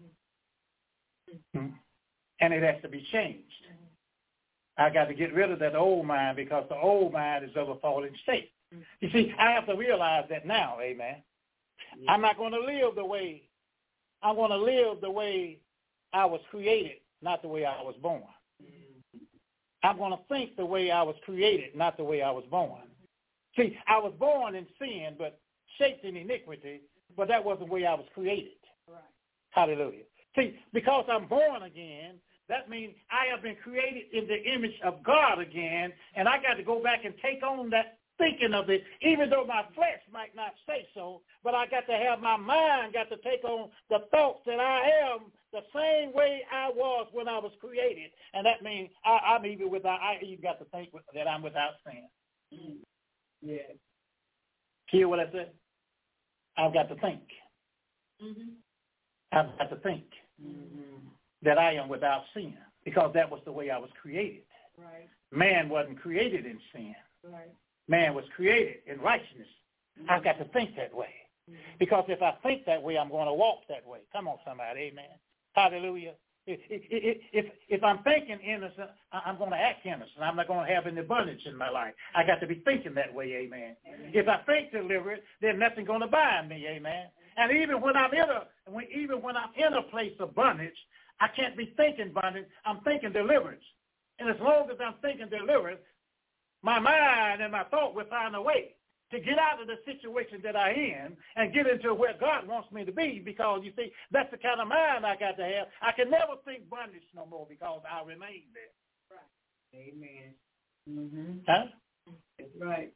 Mm-hmm. Mm-hmm. And it has to be changed. Mm-hmm. I got to get rid of that old mind because the old mind is of a fallen state. Mm-hmm. You see, I have to realize that now, amen. Yeah. I'm not going to live the way, I'm going to live the way I was created, not the way I was born. Mm-hmm. I'm going to think the way I was created, not the way I was born. See, I was born in sin, but shaped in iniquity, but that wasn't the way I was created. Right. Hallelujah. See, because I'm born again, that means I have been created in the image of God again, and I got to go back and take on that thinking of it, even though my flesh might not say so, but I got to have my mind, got to take on the thoughts that I am the same way I was when I was created, and that means I, I'm even without, I even got to think that I'm without sin.
Mm-hmm. Yeah.
Hear what I said? I've got to think. Mm-hmm. I've got to think. Mm-hmm. That I am without sin, because that was the way I was created.
Right.
Man wasn't created in sin.
Right.
Man was created in righteousness. Mm-hmm. I've got to think that way. Mm-hmm. Because if I think that way, I'm going to walk that way. Come on, somebody, amen. Hallelujah. If, if, if, if I'm thinking innocent, I'm going to act innocent. I'm not going to have an abundance in my life. I got to be thinking that way, amen. If I think deliberate, then nothing's going to bind me, amen. And even when I'm in a, when, even when I'm in a place of bondage, I can't be thinking bondage. I'm thinking deliverance. And as long as I'm thinking deliverance, my mind and my thought will find a way to get out of the situation that I'm in and get into where God wants me to be, because, you see, that's the kind of mind I got to have. I can never think bondage no more because I remain there.
Right. Amen. Mm-hmm.
Huh?
That's right.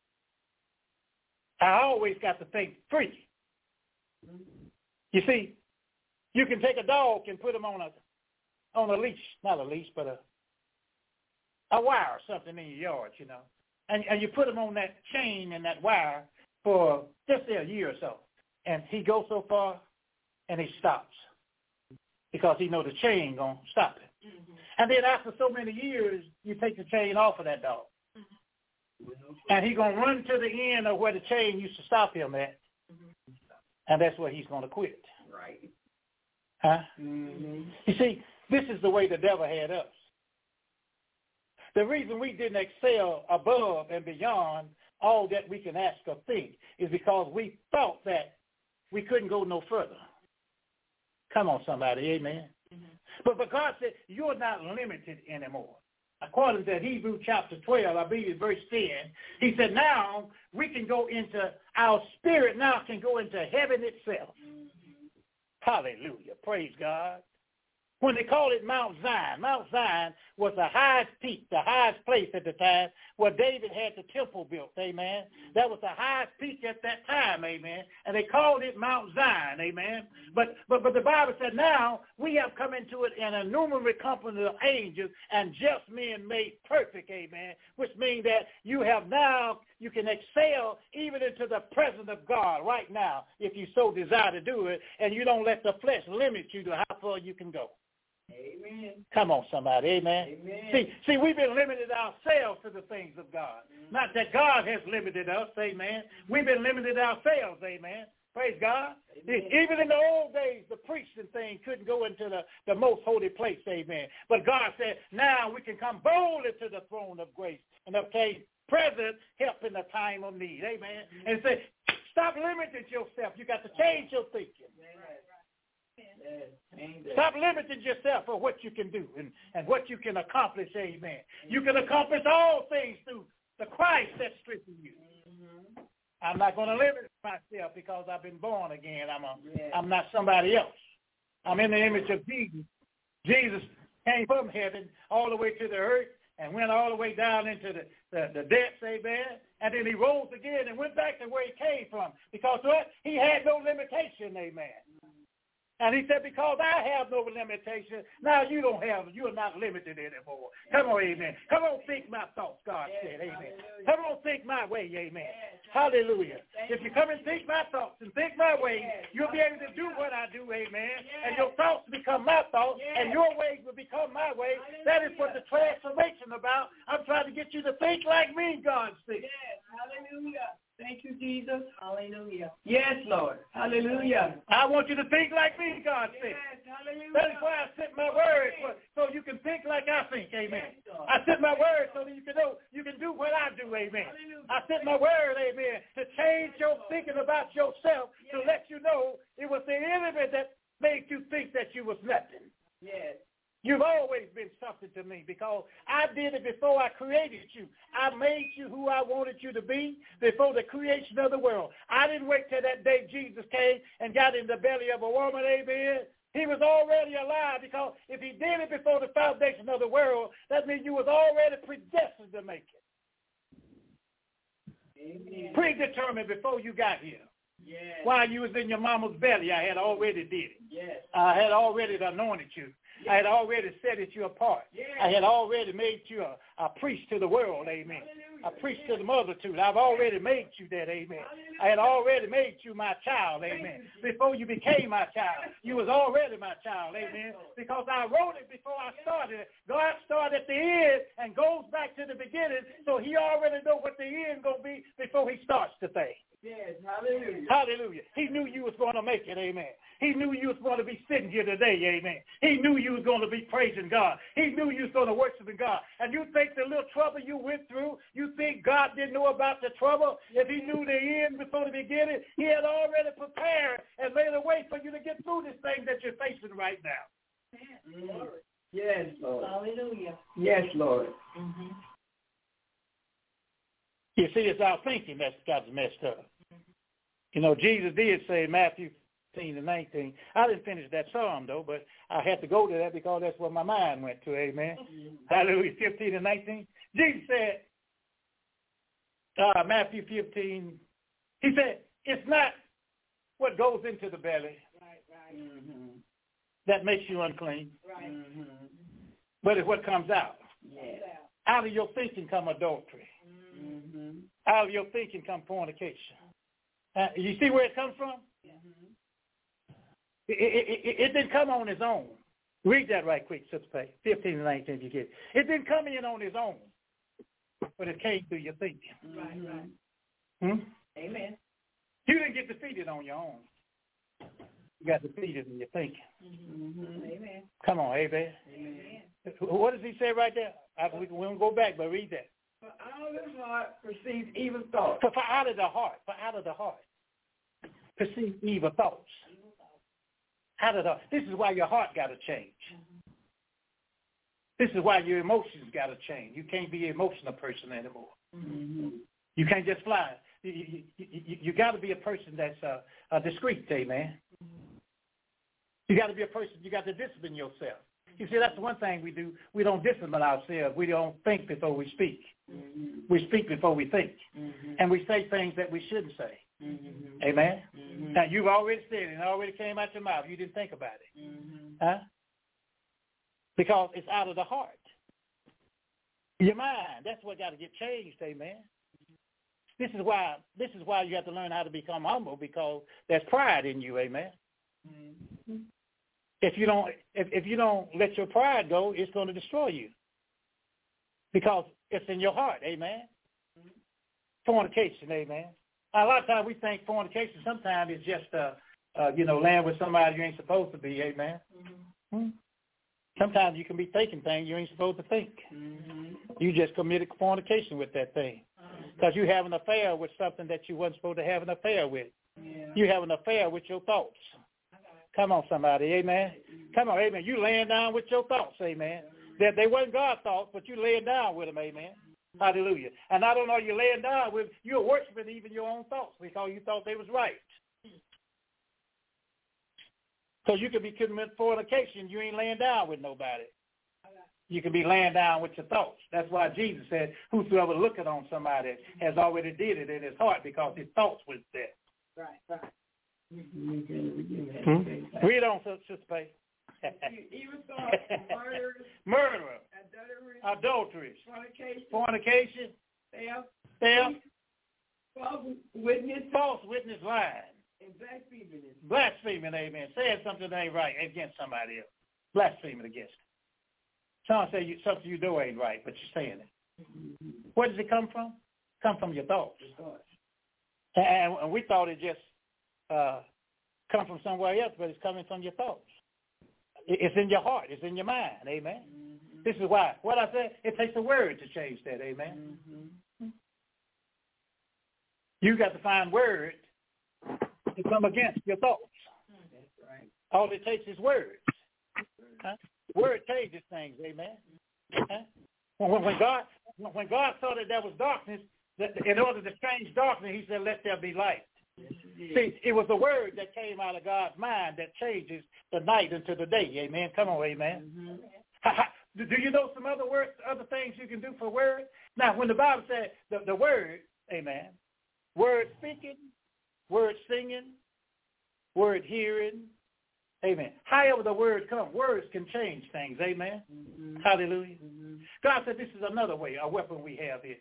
I always got to think free. Mm-hmm. You see, you can take a dog and put him on a on a leash, not a leash, but a a wire or something in your yard, you know. And, and you put him on that chain and that wire for just a year or so. And he goes so far and he stops because he knows the chain going to stop him. Mm-hmm. And then after so many years, you take the chain off of that dog. Mm-hmm. And he's going to run to the end of where the chain used to stop him at. Mm-hmm. And that's where he's going to quit.
Right.
Huh?
Mm-hmm.
You see, this is the way the devil had us. The reason we didn't excel above and beyond all that we can ask or think is because we thought that we couldn't go no further. Come on, somebody, amen. Mm-hmm. But, but God said, you're not limited anymore. According to Hebrews chapter twelve, I believe it's verse ten, he said, now we can go into, our spirit now can go into heaven itself. Mm-hmm. Hallelujah. Praise God. When they called it Mount Zion, Mount Zion was the highest peak, the highest place at the time where David had the temple built, amen. That was the highest peak at that time, amen. And they called it Mount Zion, amen. But but but the Bible said now we have come into it in a numerous company of angels and just men made perfect, amen, which means that you have now, you can excel even into the presence of God right now if you so desire to do it, and you don't let the flesh limit you to how far you can go.
Amen.
Come on, somebody. Amen.
Amen.
See, see, we've been limited ourselves to the things of God. Mm-hmm. Not that God has limited us, amen. We've been limited ourselves, amen. Praise God. Amen. Even in the old days, the preaching thing couldn't go into the, the most holy place, amen. But God said, now we can come boldly to the throne of grace and obtain present help in the time of need, amen. Mm-hmm. And say, stop limiting yourself. You got to change your thinking. Amen. Stop limiting yourself for what you can do and, and what you can accomplish, amen. You can accomplish all things through the Christ that strengthens you. Mm-hmm. I'm not going to limit myself because I've been born again. I'm, a, yeah. I'm not somebody else. I'm in the image of Jesus. Jesus came from heaven all the way to the earth and went all the way down into the, the, the depths, amen. And then he rose again and went back to where he came from because what? He had no limitation, amen. And he said, because I have no limitation, now you don't have, you are not limited anymore. Come on, amen. Come on, think my thoughts, God yes, said, amen. Hallelujah. Come on, think my way, amen. Yes, hallelujah. If you come and think my thoughts and think my way, yes, you'll be able to do what I do, amen. Yes. And your thoughts become my thoughts, yes, and your ways will become my way. Hallelujah. That is what the transformation about. I'm trying to get you to think like me, God said.
Yes, hallelujah. Thank you, Jesus. Hallelujah. Yes, Lord. Hallelujah.
I want you to think like me, God said.
Yes, hallelujah.
That is why I sent my word for, so you can think like I think, amen. Yes, I sent my word so that you can know you can do what I do, amen. Hallelujah. I sent my word, amen, to change your thinking about yourself, yes, to let you know it was the enemy that made you think that you was nothing.
Yes.
You've always been something to me because I did it before I created you. I made you who I wanted you to be before the creation of the world. I didn't wait till that day Jesus came and got in the belly of a woman, amen. He was already alive because if he did it before the foundation of the world, that means you was already predestined to make it. Amen. Predetermined before you got here. Yes. While you was in your mama's belly, I had already did it. Yes. I had already anointed you. Yes. I had already set it you apart. Yes. I had already made you a, a priest to the world, amen. Hallelujah. A priest yes. to the multitude. I've already made you that, amen. Hallelujah. I had already made you my child, amen. Before you became my child, you was already my child, amen. Because I wrote it before I started it. God started at the end and goes back to the beginning, so he already know what the end going to be before he starts the thing.
Yes, hallelujah.
Hallelujah. He knew you was going to make it, amen. He knew you was going to be sitting here today, amen. He knew you was going to be praising God. He knew you was going to worship God. And you think the little trouble you went through, you think God didn't know about the trouble? If he knew the end before the beginning, he had already prepared and laid a way for you to get through this thing that you're facing right now.
Mm. Yes, Lord.
Hallelujah.
Yes, Lord.
Mm-hmm.
You see, it's our thinking that's got messed up. Mm-hmm. You know, Jesus did say in Matthew fifteen and nineteen. I didn't finish that psalm, though, but I had to go to that because that's where my mind went to, amen. Mm-hmm. Hallelujah, fifteen and nineteen. Jesus said, uh, Matthew fifteen, he said, it's not what goes into the belly
right, right.
Mm-hmm.
that makes you unclean,
right.
Mm-hmm.
but it's what comes out.
Yes.
Out of your thinking come adultery.
Mm-hmm.
Out of your thinking come fornication. Uh, you see where it comes from?
Mm-hmm.
It, it, it, it didn't come on its own. Read that right quick, Sister Pay. fifteen and nineteen, if you get it. It didn't come in on its own, but it came through your thinking.
Right, right.
Hmm?
Amen.
You didn't get defeated on your own. You got defeated in your thinking.
Mm-hmm. Amen.
Come on, amen.
Amen.
What does he say right there? I, we, we won't go back, but read that.
For out of the heart proceeds evil thoughts.
For, for out of the heart, for out of the heart, perceive evil thoughts. Out of the, this is why your heart got to change. This is why your emotions got to change. You can't be an emotional person anymore.
Mm-hmm.
You can't just fly. You, you, you, you got to be a person that's uh, uh, discreet, amen. You got to be a person, you got to discipline yourself. You see, that's the one thing we do. We don't discipline ourselves. We don't think before we speak. Mm-hmm. We speak before we think. Mm-hmm. And we say things that we shouldn't say. Mm-hmm. Amen? Mm-hmm. Now, you've already said it and it already came out your mouth. You didn't think about it. Mm-hmm. Huh? Because it's out of the heart. Your mind, that's what got to get changed, amen? This is why this is why you have to learn how to become humble, because there's pride in you, amen? Mm-hmm. If you don't if, if you don't let your pride go, it's going to destroy you. Because it's in your heart, amen? Mm-hmm. Fornication, amen? A lot of times we think fornication sometimes is just, uh, uh, you know, laying with somebody you ain't supposed to be, amen? Mm-hmm. Mm-hmm. Sometimes you can be thinking things you ain't supposed to think. Mm-hmm. You just committed fornication with that thing. Because mm-hmm. you have an affair with something that you wasn't supposed to have an affair with. Yeah. You have an affair with your thoughts. Come on, somebody, amen? Come on, amen. You laying down with your thoughts, amen? That they weren't God's thoughts, but you laying down with them, amen? Hallelujah. And not only are you laying down with, you're worshiping even your own thoughts because you thought they was right. So you can be committing fornication, you ain't laying down with nobody. You can be laying down with your thoughts. That's why Jesus said, whosoever looketh on somebody has already did it in his heart because his thoughts was there.
Right, right.
Mm-hmm.
Hmm? Read on, Sister Pay.
Evil thoughts, murder,
murder,
adultery,
adulteries,
fornication,
fornication,
theft,
theft,
false witness,
false witness, lying,
and blaspheming.
Blaspheming, amen. Saying something that ain't right against somebody else. Blaspheming against it. Some say you, something you do ain't right, but you're saying it. Mm-hmm. Where does it come from? Come from your thoughts. Your thoughts. And, and we thought it just uh, come from somewhere else, but it's coming from your thoughts. It's in your heart. It's in your mind. Amen. Mm-hmm. This is why. What I said, it takes a word to change that. Amen. Mm-hmm. You got to find words to come against your thoughts. That's right. All it takes is words. Huh? Word changes things. Amen. Huh? When, when God when God saw that there was darkness, that in order to change darkness, he said, let there be light. Yes, see, it was the word that came out of God's mind that changes the night into the day. Amen. Come on, amen. Mm-hmm. Do you know some other words, other things you can do for words? Now, when the Bible said the, the word, amen, word speaking, word singing, word hearing, amen. However the word comes, words can change things. Amen. Mm-hmm. Hallelujah. Mm-hmm. God said this is another way, a weapon we have here.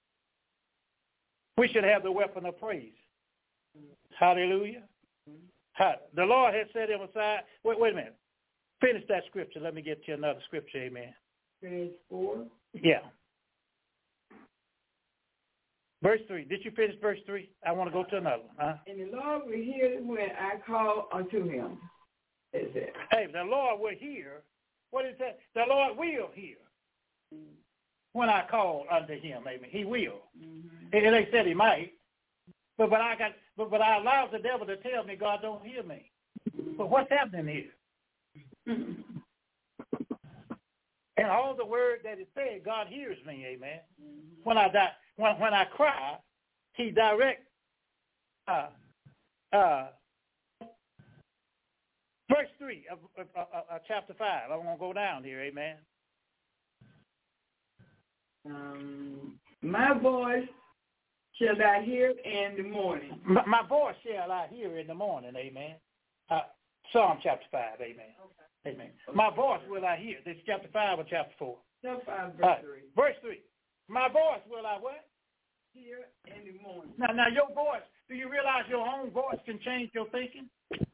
We should have the weapon of praise. Hallelujah. Mm-hmm. The Lord has set him aside. Wait, wait a minute. Finish that scripture. Let me get to another scripture. Amen.
Page four.
Yeah. Verse three. Did you finish verse three? I want to go to another one. Huh?
And the Lord will hear when I call unto him. Is it?
Hey, the Lord will hear. What is that? The Lord will hear mm-hmm. when I call unto him. Amen. He will. Mm-hmm. And they said he might, but but I got but but I allowed the devil to tell me God don't hear me. Mm-hmm. But what's happening here? And all the word that is said, God hears me. Amen. Mm-hmm. When I die, when when I cry, he directs. Uh, uh, Verse three of, of, of, of chapter five. I'm going to go down here, amen.
Um, my voice shall I hear in the morning.
My, my voice shall I hear in the morning, amen. Uh, Psalm chapter five, amen. Okay. Amen. Okay. My voice will I hear. This is chapter five or chapter four?
Chapter five, verse
uh,
three.
Verse three. My voice will I what?
Hear in the morning.
Now, now, your voice, do you realize your own voice can change your thinking?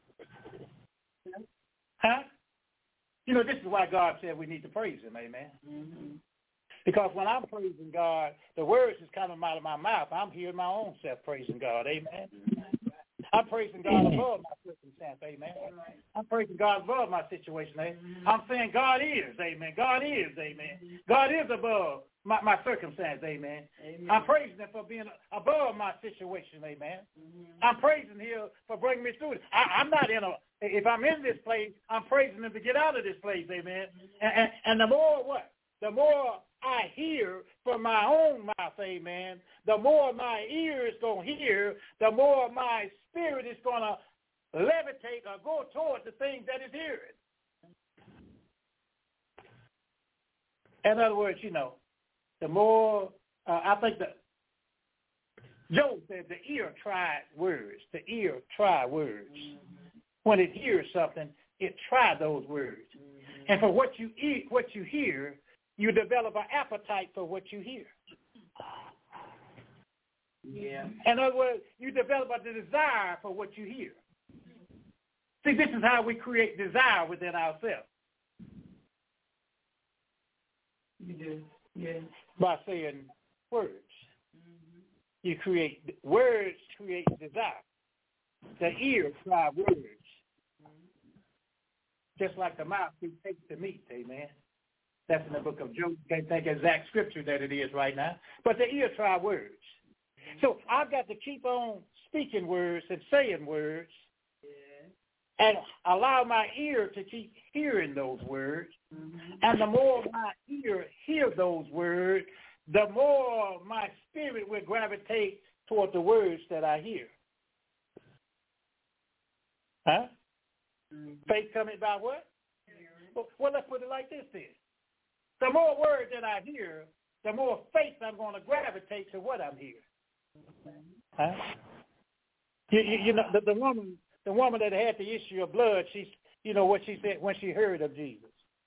Huh? You know, this is why God said we need to praise him, amen. Mm-hmm. Because when I'm praising God, the words is coming out of my mouth. I'm hearing my own self praising God, amen. I'm praising God above my circumstance, amen. I'm praising God above my situation, amen. I'm saying God is, amen. God is, amen. God is above my, my circumstance, amen. Amen. I'm praising him for being above my situation, amen. Mm-hmm. I'm praising him for bringing me through it. I, I'm not in a, if I'm in this place, I'm praising him to get out of this place, amen. And, and, and the more what? The more I hear from my own mouth, amen, the more my ear is going to hear, the more my spirit is going to levitate or go towards the things that it's hearing. In other words, you know, the more, uh, I think that Job said the ear tried words. The ear try words. Mm-hmm. When it hears something, it try those words. Mm-hmm. And for what you eat, what you hear, you develop an appetite for what you hear.
Yeah.
In other words, you develop a desire for what you hear. See, this is how we create desire within ourselves.
You do, yeah.
By saying words. Mm-hmm. You create, words create desire. The ear try words. Mm-hmm. Just like the mouth takes the meat, amen. That's in the book of Job. You can't think exact scripture that it is right now. But the ear try words. Mm-hmm. So I've got to keep on speaking words and saying words, yeah, and allow my ear to keep hearing those words. Mm-hmm. And the more my ear hears those words, the more my spirit will gravitate toward the words that I hear. Huh? Mm-hmm. Faith coming by what? Well, well, let's put it like this then. The more words that I hear, the more faith I'm going to gravitate to what I'm hearing. Huh? You, you, you know, the, the woman, the woman that had the issue of blood, she, you know what she said when she heard of Jesus.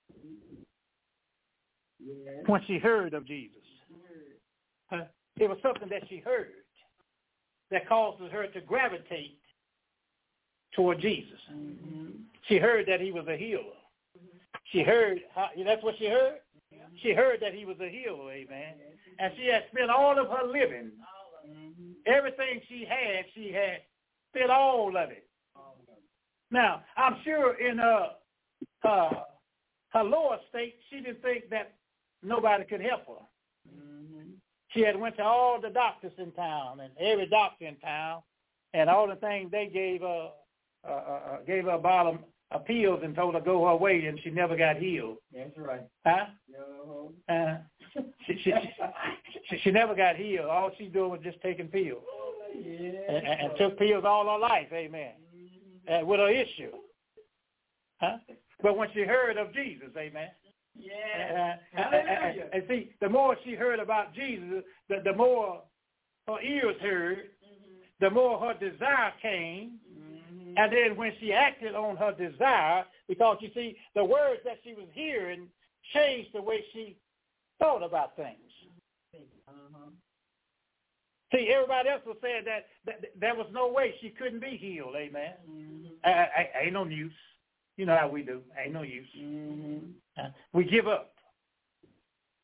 Yes. When she heard of Jesus, huh? It was something that she heard that causes her to gravitate toward Jesus. Mm-hmm. She heard that he was a healer. Mm-hmm. She heard, how, that's what she heard? Yeah. She heard that he was a healer, amen. Yeah. And she had spent all of her living. Mm-hmm. Everything she had, she had spent all of it. All of it. Now, I'm sure in her, uh, her lower state, she didn't think that nobody could help her. Mm-hmm. She had went to all the doctors in town and every doctor in town, and all the things they gave her, uh, uh, gave her a bottle of pills and told her to go her way, and she never got healed. That's right. Huh? No. Uh, she, she, she, she never got healed. All she doing was just taking pills. Yeah. And, and, and took pills all her life, amen, mm-hmm. uh, with her issue. Huh? But when she heard of Jesus, amen. Yeah. Uh, and, and, and see, the more she heard about Jesus, the, the more her ears heard, mm-hmm. the more her desire came. Mm-hmm. And then when she acted on her desire, because you see, the words that she was hearing changed the way she thought about things. Uh-huh. See, everybody else was saying that, that, that there was no way she couldn't be healed, amen. Mm-hmm. I, I, I ain't no use. You know how we do. Ain't no use. Mm-hmm. Uh, we give up.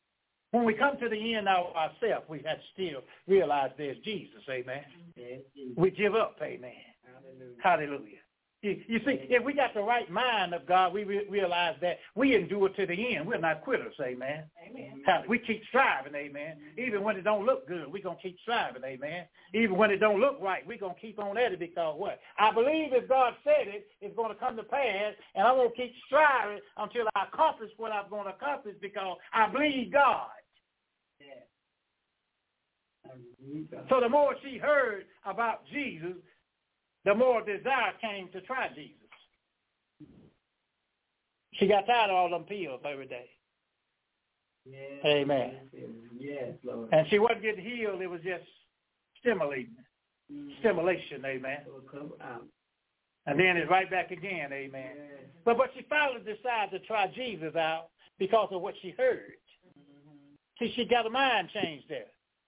When we come to the end of ourselves, we have to still realize there's Jesus, amen.
Yes, Jesus.
We give up, amen.
Hallelujah.
Hallelujah. You, you see, if we got the right mind of God, we re- realize that we endure to the end. We're not quitters, amen.
Amen.
We keep striving, amen. Even when it don't look good, we're going to keep striving, amen. Even when it don't look right, we're going to keep on at it because what? I believe if God said it, it's going to come to pass, and I'm going to keep striving until I accomplish what I'm going to accomplish because I believe God.
Yes. I believe God.
So the more she heard about Jesus, the more desire came to try Jesus. She got tired of all them pills every day.
Yes.
Amen.
Yes, Lord.
And she wasn't getting healed. It was just stimulating.
Mm-hmm.
Stimulation, amen.
So come out.
And then it's right back again, amen.
Yes.
But but she finally decided to try Jesus out because of what she heard.
Mm-hmm.
See, she got a mind change there.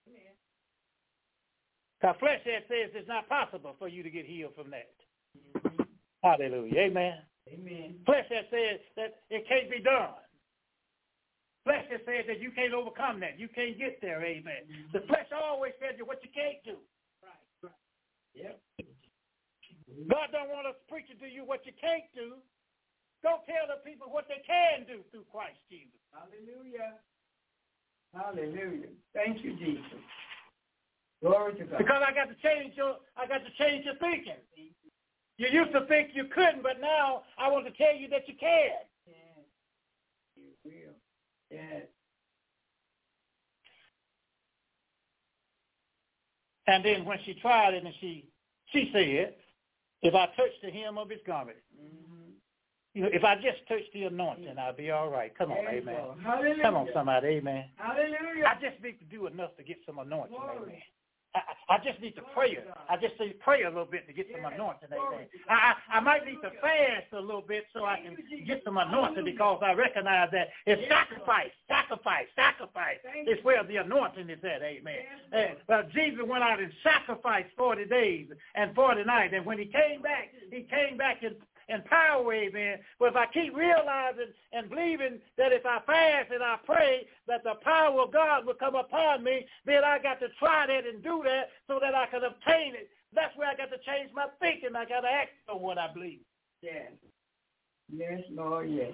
Because flesh that says it's not possible for you to get healed from that.
Mm-hmm.
Hallelujah. Amen.
Amen.
Flesh that says that it can't be done. Flesh that says that you can't overcome that. You can't get there. Amen. Mm-hmm. The flesh always tells you what you can't do.
Right. Right. Yep.
God don't want us preaching to you what you can't do. Go tell the people what they can do through Christ Jesus.
Hallelujah. Hallelujah. Thank you, Jesus. Glory to God.
Because I got to change your, I got to change your thinking. You used to think you couldn't, but now I want to tell you that you can.
Yes. You will. Yes.
And then when she tried it, and she she said, "If I touch the hem of his garment,
Mm-hmm.
you know, if I just touch the anointing, I'll be all right." Come on,
Yes,
amen.
Lord. Hallelujah.
Come on, somebody, amen.
Hallelujah.
I just need to do enough to get some anointing,
Glory.
amen. I, I just need to pray. I just need to pray a little bit to get some anointing, amen. I, I I might need to fast a little bit so I can get some anointing because I recognize that it's sacrifice, sacrifice, sacrifice. It's where the anointing is at, amen. And, well, Jesus went out and sacrificed forty days and forty nights, and when he came back, he came back in and power, amen. But if I keep realizing and believing that if I fast and I pray that the power of God will come upon me, then I got to try that and do that so that I can obtain it. That's where I got to change my thinking. I got to act on what I believe.
Yes. Yes, Lord, yes.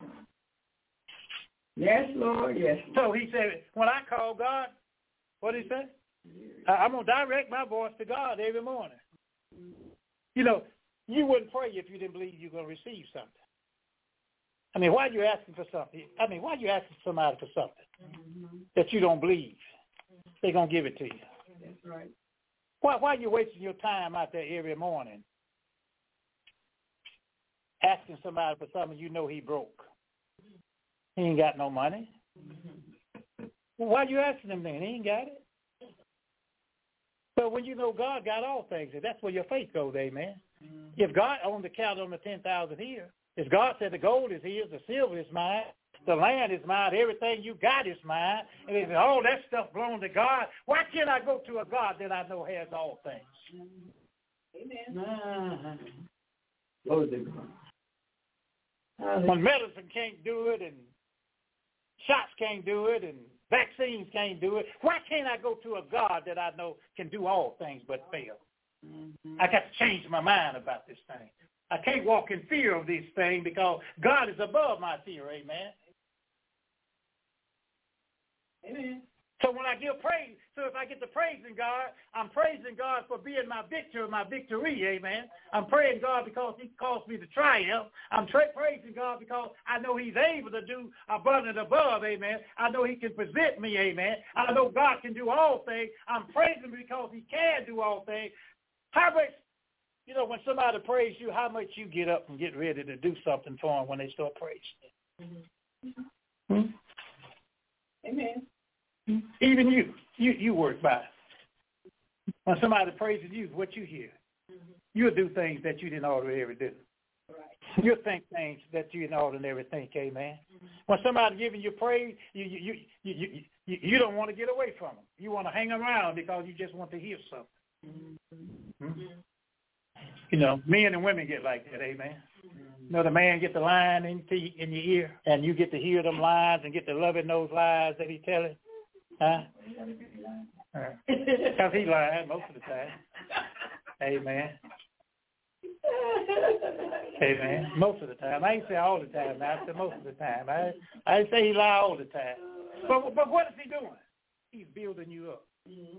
Yes, Lord, yes.
So he said, when I call God, what did he say? I'm going to direct my voice to God every morning. You know, you wouldn't pray if you didn't believe you were going to receive something. I mean, why are you asking for something? I mean, why are you asking somebody for something mm-hmm. that you don't believe they're going to give it to you?
That's right.
Why, why are you wasting your time out there every morning asking somebody for something you know he broke? He ain't got no money. Mm-hmm. Well, why are you asking him then? He ain't got it. So when you know God got all things, that's where your faith goes, amen. Mm-hmm. If God owned the cattle on the ten thousand here, if God said the gold is his, the silver is mine, the land is mine, everything you got is mine, and if all that stuff belongs to God, why can't I go to a God that I know has all things?
Amen.
Ah. Glory to God.
When medicine can't do it and shots can't do it and vaccines can't do it, why can't I go to a God that I know can do all things but fail? Mm-hmm. I got to change my mind about this thing. I can't walk in fear of this thing because God is above my fear, amen.
Amen.
So when I give praise, so if I get to praising God, I'm praising God for being my victor, my victory, amen. I'm praying God because he caused me to triumph. I'm tra- praising God because I know he's able to do abundant above, amen. I know he can present me, amen. I know God can do all things. I'm praising him because he can do all things. How much, you know, when somebody praise you, how much you get up and get ready to do something for them when they start praising you? Mm-hmm. Hmm?
Amen.
Even you, you, you work by it. When somebody praises you, what you hear, mm-hmm. you'll do things that you didn't ordinarily ever do. Right. You'll think things that you didn't ordinarily think, amen. Mm-hmm. When somebody giving you praise, you you, you you you you you don't want to get away from them. You want to hang around because you just want to hear something. Mm-hmm. Mm-hmm. You know, men and women get like that, amen. Mm-hmm. You know, the man get the line in, in your ear, and you get to hear them lies and get to loving those lies that he telling. Huh? Because he lied most of the time. Amen. Amen. Most of the time. I ain't say all the time now. I said most of the time. I I didn't say he lied all the time. But but what is he doing? He's building you up.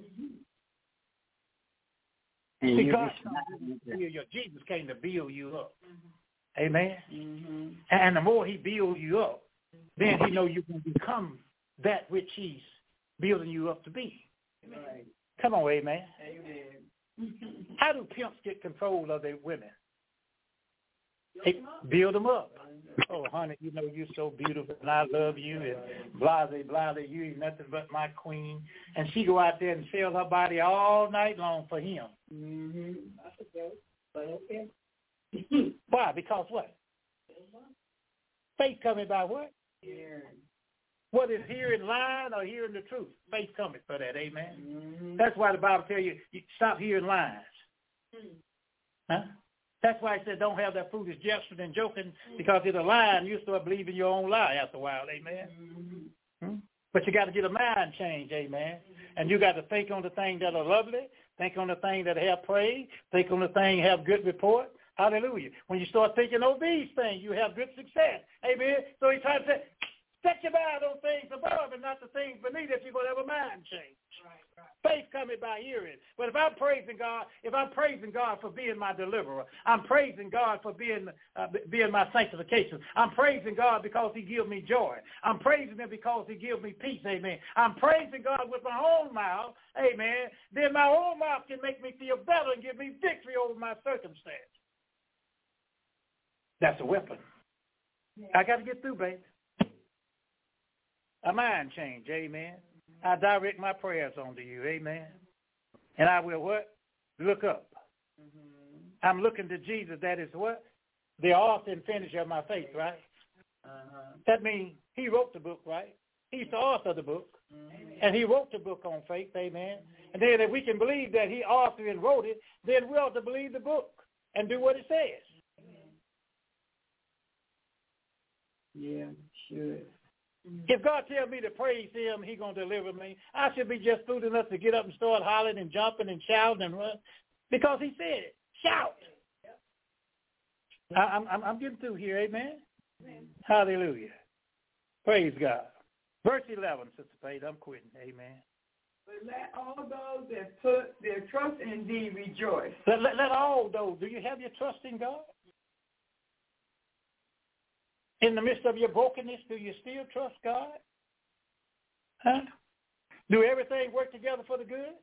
Mm-hmm.
See, God Jesus came to build you up. Amen. Mm-hmm. And the more he builds you up, then he know you can become that which he's building you up to be. Right. Come on, amen. Amen. How do pimps get control of their women? Build them up. Build them up. Oh, honey, you know you're so beautiful, and I love you, and blase, blase, you ain't nothing but my queen. And she go out there and sell her body all night long for him. Mm-hmm. That's a joke, but okay. Why? Because what? Faith coming by what? Hearing. What is hearing lying or hearing the truth? Faith coming for that, amen? Mm-hmm. That's why the Bible tells you, you stop hearing lies. Mm-hmm. Huh? That's why it said don't have that foolish gesturing and joking, because it's a lie and you start believing your own lie after a while, amen? Mm-hmm. Hmm? But you got to get a mind change, amen? And you got to think on the things that are lovely, think on the things that have praise, think on the things that have good report. Hallelujah. When you start thinking of these things, you have good success, amen? So he tries to say, set your mind on things above and not the things beneath if you're going to have a mind change. Right, right. Faith coming by hearing. But if I'm praising God, if I'm praising God for being my deliverer, I'm praising God for being uh, being my sanctification. I'm praising God because he gives me joy. I'm praising him because he gives me peace, amen. I'm praising God with my own mouth, amen. Then my own mouth can make me feel better and give me victory over my circumstance. That's a weapon. Yeah. I got to get through, baby. A mind change, amen. I direct my prayers onto you, amen. And I will what? Look up. Mm-hmm. I'm looking to Jesus. That is what? The author and finisher of my faith, right? Uh-huh. That means he wrote the book, right? He's the author of the book. Mm-hmm. And he wrote the book on faith, amen. And then if we can believe that he authored and wrote it, then we ought to believe the book and do what it says. Yeah, sure. If God tells me to praise him, he's going to deliver me. I should be just fool enough to get up and start hollering and jumping and shouting and run because he said it. Shout. I, I'm, I'm, I'm getting through here, amen? Amen. Hallelujah. Praise God. Verse eleven, Sister Faith, I'm quitting, amen.
But let all those that put their trust in thee rejoice.
Let, let, let all those, do you have your trust in God? In the midst of your brokenness, do you still trust God? Huh? Do everything work together for the good?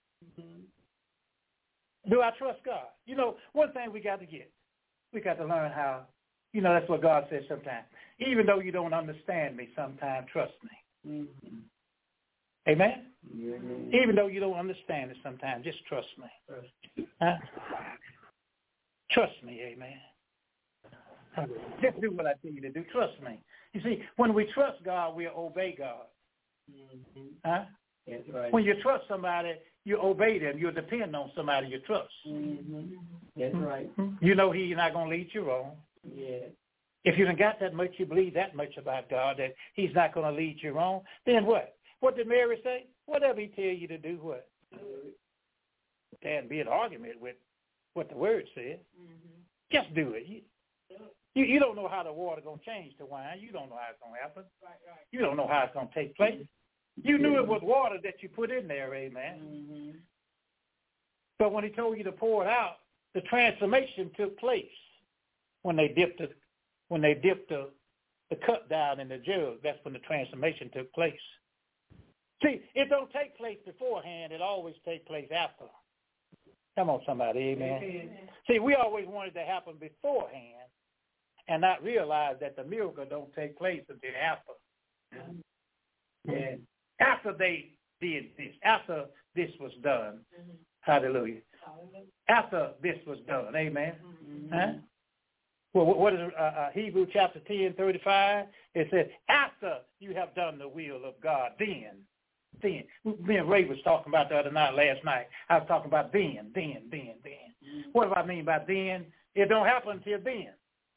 Mm-hmm. Do I trust God? You know, one thing we got to get, we got to learn how, you know, that's what God says sometimes. Even though you don't understand me, sometimes trust me. Mm-hmm. Amen? Mm-hmm. Even though you don't understand it sometimes, just trust me. Trust, huh? Trust me, amen. Just do what I tell you to do. Trust me. You see, when we trust God, we obey God. Mm-hmm. Huh? That's right. When you trust somebody, you obey them. You depend on somebody you trust. Mm-hmm. That's mm-hmm. right. You know he's not going to lead you wrong. Yeah. If you don't got that much, you believe that much about God, that he's not going to lead you wrong, then what? What did Mary say? Whatever he tell you to do, what? Can't be an argument with what the word says. Mm-hmm. Just do it. You, You, you don't know how the water going to change to wine. You don't know how it's going to happen. Right, right. You don't know how it's going to take place. You knew it was water that you put in there, amen. Mm-hmm. But when he told you to pour it out, the transformation took place when they dipped the, when they dipped the, the cup down in the jug. That's when the transformation took place. See, it don't take place beforehand. It always takes place after. Come on, somebody, amen. Amen. See, we always wanted to happen beforehand and not realize that the miracle don't take place until after. Yeah. After they did this, after this was done, mm-hmm. hallelujah. hallelujah. After this was done, amen. Mm-hmm. Huh? Well, what is uh, uh, Hebrews chapter ten, thirty-five? It says, after you have done the will of God, then, then. Me and Ray was talking about the other night, last night. I was talking about then, then, then, then. Mm-hmm. What do I mean by then? It don't happen until then.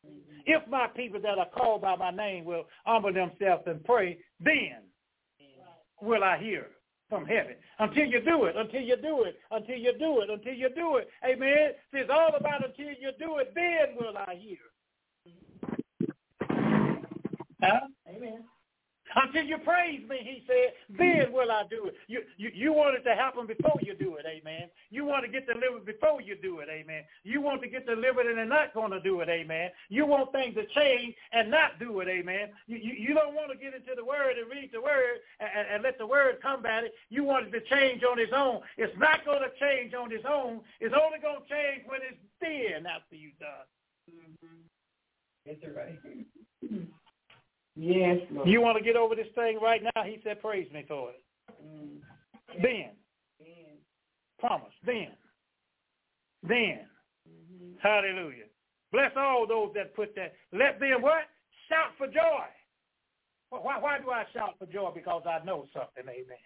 If my people that are called by my name will humble themselves and pray, then will I hear from heaven. Until you do it, until you do it, until you do it, until you do it. Amen. It's all about until you do it, then will I hear. Huh? Amen. Until you praise me, he said, then will I do it. You, you you want it to happen before you do it, amen. You want to get delivered before you do it, amen. You want to get delivered and they're not going to do it, amen. You want things to change and not do it, amen. You, you, you don't want to get into the word and read the word and, and let the word combat it. You want it to change on its own. It's not going to change on its own. It's only going to change when it's done after you've done.
Mm-hmm. That's right. Yes, Lord.
You want to get over this thing right now? He said, praise me for it. Mm. Then. Then. Promise. Then. Then. Mm-hmm. Hallelujah. Bless all those that put that. Let them what? Shout for joy. Why, why do I shout for joy? Because I know something, amen.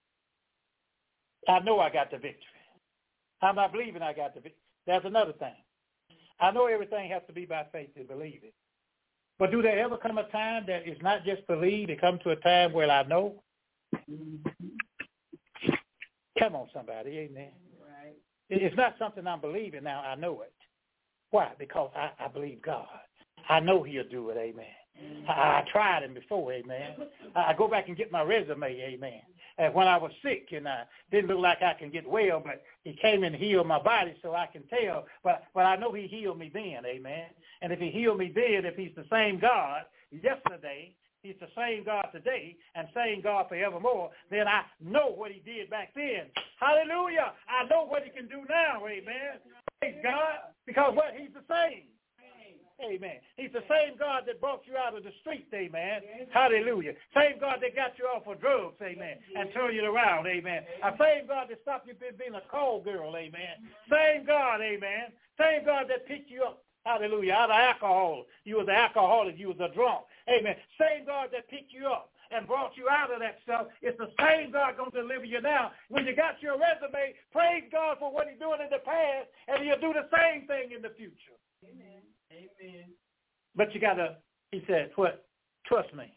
I know I got the victory. I'm not believing I got the victory. That's another thing. I know everything has to be by faith to believe it. But do there ever come a time that it's not just believe, it comes to a time where I know? Mm-hmm. Come on, somebody, amen. Right. It's not something I'm believing now, I know it. Why? Because I, I believe God. I know he'll do it, amen. Mm-hmm. I, I tried him before, amen. I, I go back and get my resume, amen. And when I was sick and I didn't look like I can get well, but he came and healed my body so I can tell. But but I know he healed me then, amen. And if he healed me then, if he's the same God yesterday, he's the same God today, and same God forevermore, then I know what he did back then. Hallelujah. I know what he can do now, amen. Praise God, because what? He's the same. Amen. He's the same God that brought you out of the streets, amen. Hallelujah. Same God that got you off of drugs, amen, and turned you around, amen. A same God that stopped you from being a call girl, amen. Same God, amen. Same God that picked you up, hallelujah, out of alcohol. You was an alcoholic. You was a drunk, amen. Same God that picked you up and brought you out of that stuff. It's the same God going to deliver you now. When you got your resume, praise God for what he's doing in the past, and he'll do the same thing in the future. Amen. Amen. But you got to, he said, what? Trust me.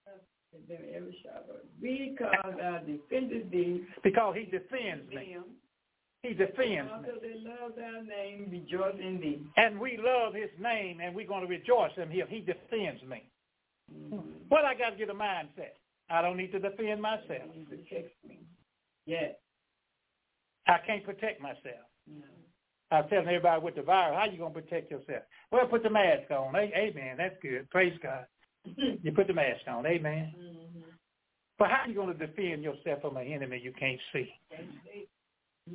Because I defended thee.
Because he defends me. He defends
me. Because they love thy name, rejoice in thee.
And we love his name, and we're going to rejoice in him. He defends me. Mm-hmm. What I got to get a mindset? I don't need to defend myself.
He protects me. Yes.
I can't protect myself.
No.
I was telling everybody with the virus, how you going to protect yourself? Well, put the mask on. Amen. That's good. Praise God. You put the mask on. Amen. Mm-hmm. But how are you going to defend yourself from an enemy you can't see? Mm-hmm.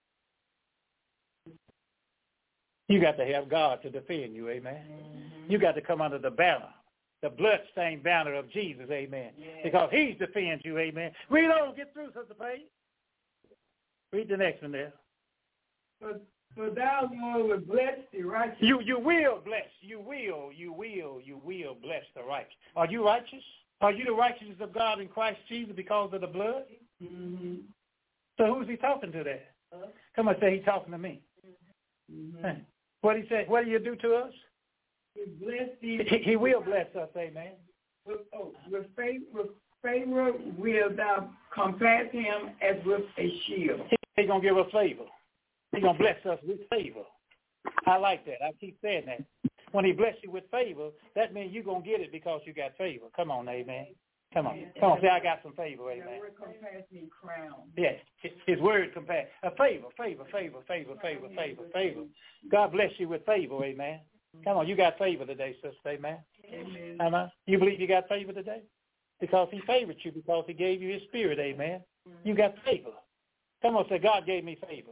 You got to have God to defend you. Amen. Mm-hmm. You got to come under the banner, the bloodstained banner of Jesus. Amen. Yes. Because he defends you. Amen. Read on. Get through, Sister Paige. Read the next one there.
But For thou, Lord, will bless the righteous.
You you will bless. You will. You will. You will bless the righteous. Are you righteous? Are you the righteousness of God in Christ Jesus because of the blood? Mm-hmm. So who's he talking to there? Uh-huh. Come on, say he's talking to me. Mm-hmm. What he said? What do you do to us?
He bless thee.
He, he will bless us. Amen.
With, oh, with favor, with favor will thou compass him as with a shield.
He's he gonna give us favor. He's going to bless us with favor. I like that. I keep saying that. When he bless you with favor, that means you're going to get it because you got favor. Come on, amen. Come on. Come on, say I got some favor, amen.
His word compass me crown.
Yes, his word compass. A favor, favor, favor, favor, favor, favor, favor. God bless you with favor, amen. Come on, you got favor today, sister, amen. Amen. Amen. You believe you got favor today? Because he favored you, because he gave you his spirit, amen. You got favor. Come on, say God gave me favor.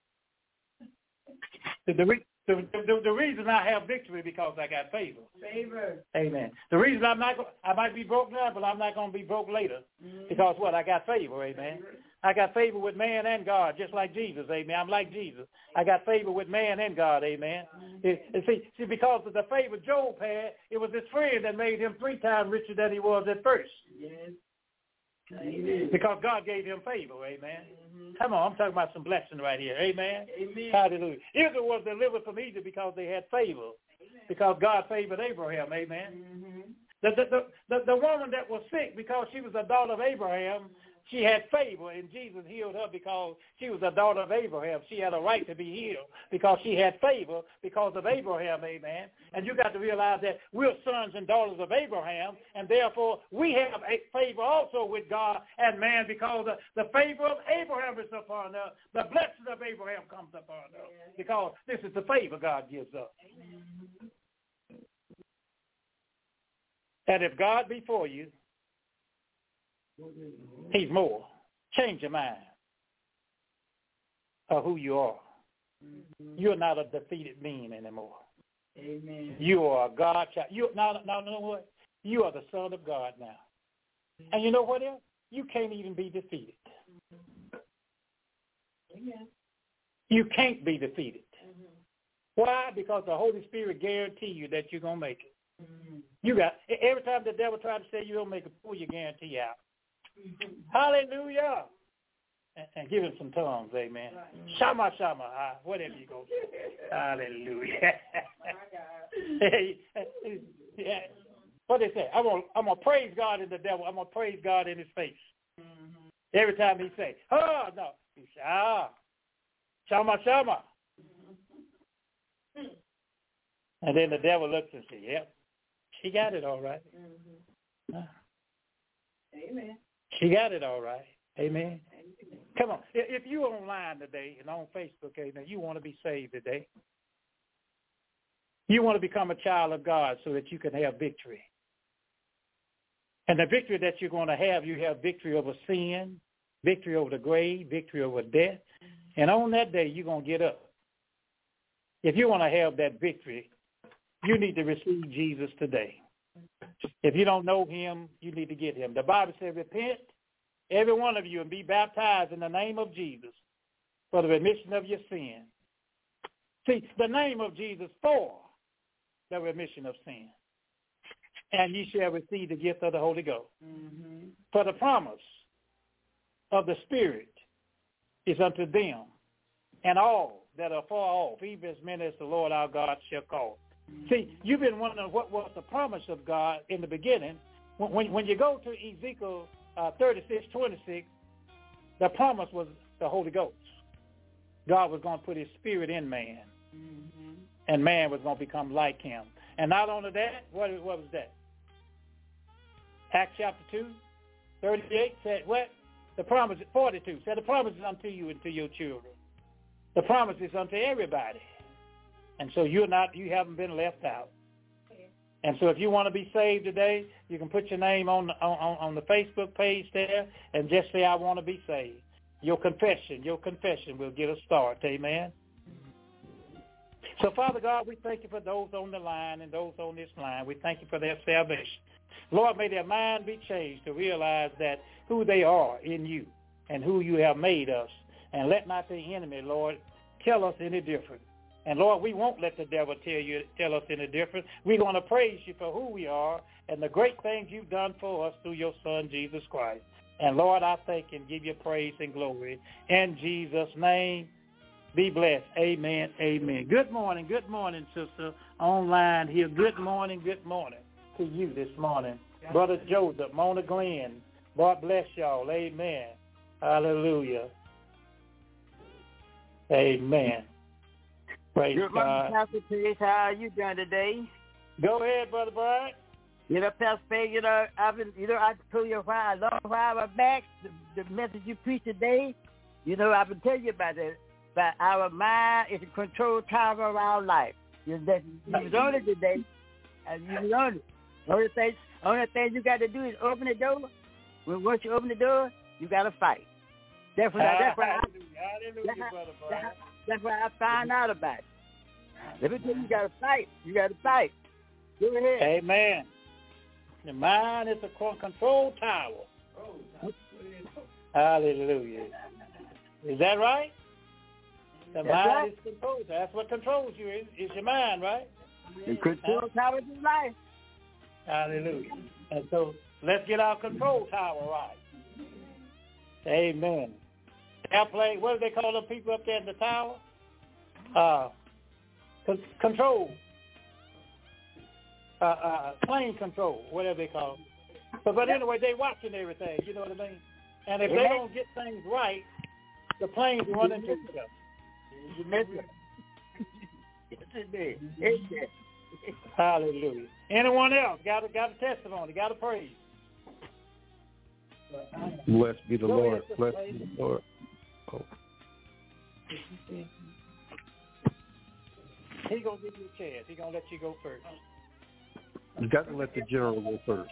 The, the, the, the, the reason I have victory because I got favor.
Favor.
Amen. The reason I'm not, I might be broke now, but I'm not going to be broke later mm-hmm. because what? I got favor. Amen. Favor. I got favor with man and God, just like Jesus. Amen. I'm like Jesus. I got favor with man and God. Amen. Mm-hmm. It, it, see, see, because of the favor Job had, it was his friend that made him three times richer than he was at first.
Yes. Amen.
Because God gave him favor, amen. Mm-hmm. Come on, I'm talking about some blessing right here, amen.
Amen.
Hallelujah. Israel was delivered from Egypt because they had favor. Amen. because God favored Abraham. Amen.
Mm-hmm.
The, the, the, the, the woman that was sick because she was a daughter of Abraham, she had favor, and Jesus healed her because she was a daughter of Abraham. She had a right to be healed because she had favor because of Abraham, amen. And you got to realize that we're sons and daughters of Abraham, and therefore we have a favor also with God and man because the, the favor of Abraham is upon us. The blessing of Abraham comes upon us because this is the favor God gives us. And if God be for you, he's more. Change your mind of who you are. Mm-hmm. You're not a defeated being anymore.
Amen.
You are a God child. You now, now, know what? You are the son of God now. Mm-hmm. And you know what else? You can't even be defeated.
Amen.
You can't be defeated.
Mm-hmm.
Why? Because the Holy Spirit guarantee you that you're gonna make it.
Mm-hmm.
You got every time the devil tries to say you don't make it, pull your guarantee out. Hallelujah. And, and give him some tongues, amen. Right. Shama, shama, ah, whatever you go to. Hallelujah. Yeah. What they say? I'm going I'm to praise God in the devil. I'm going to praise God in his face. Mm-hmm. Every time he say, oh, no. He say, ah, shama, shama. Mm-hmm. And then the devil looks and says, yep, she got it all right. Mm-hmm. Huh?
Amen.
She got it all right. Amen. Amen. Come on. If you're online today and on Facebook, amen, you want to be saved today. You want to become a child of God so that you can have victory. And the victory that you're going to have, you have victory over sin, victory over the grave, victory over death. And on that day, you're going to get up. If you want to have that victory, you need to receive Jesus today. If you don't know him, you need to get him. The Bible says, repent, every one of you, and be baptized in the name of Jesus for the remission of your sin. See, the name of Jesus for the remission of sin. And ye shall receive the gift of the Holy Ghost. Mm-hmm. For the promise of the Spirit is unto them and all that are far off, even as many as the Lord our God shall call. See, you've been wondering what was the promise of God in the beginning. When, when, when you go to Ezekiel uh, thirty-six twenty-six, the promise was the Holy Ghost. God was going to put his spirit in man, mm-hmm. and man was going to become like him. And not only that, what, what was that? Acts chapter two, thirty-eight said what? The promise, forty-two, said the promise is unto you and to your children. The promise is unto everybody. And so you're not, you haven't been left out. And so if you want to be saved today, you can put your name on the, on, on the Facebook page there and just say, I want to be saved. Your confession, your confession will get a start. Amen. So, Father God, we thank you for those on the line and those on this line. We thank you for their salvation. Lord, may their mind be changed to realize that who they are in you and who you have made us. And let not the enemy, Lord, tell us any different. And, Lord, we won't let the devil tell you, tell us any different. We're going to praise you for who we are and the great things you've done for us through your Son, Jesus Christ. And, Lord, I thank and give you praise and glory. In Jesus' name, be blessed. Amen, amen. Good morning, good morning, sister, online here. Good morning, good morning to you this morning. Brother Joseph, Mona Glenn, God bless y'all. Amen. Hallelujah. Amen. Praise
Good
God.
morning, Pastor Pace. How are you doing today?
Go ahead, Brother Brian.
You know, Pastor Pace, you know, I've been, you know, I told you a while, a long while back, the, the message you preached today, you know, I've been telling you about it. But our mind is a control tower of our life. You was on it today, and you was on it. Only thing, only thing you got to do is open the door. When once you open the door, you got to fight. That's what I, that's what I,
Hallelujah,
that's,
Brother Brian.
That's, that's what I found out about it. Let me tell you, you got to fight. You got to fight. Go ahead.
Amen. The mind is a control tower. Hallelujah. Is that right? The
That's
mind
right.
is controlled. That's what controls you. Is, is your mind, right?
The control tower is life.
Hallelujah. And so let's get our control tower right. Amen. Airplane, what do they call the people up there in the tower? Uh, con- control. uh, uh, plane control, whatever they call it. But, but anyway, they watching everything, you know what I mean? And if
yeah.
they don't get things right, the planes run into each other.
You missed it. Yes, it did. It did.
Hallelujah. Anyone else got a, got a testimony, got a praise?
Blessed be the
Go
Lord.
ahead,
Blessed be the Lord. Oh.
He gonna give you a chance. He gonna let you go first.
You got to let the general go first.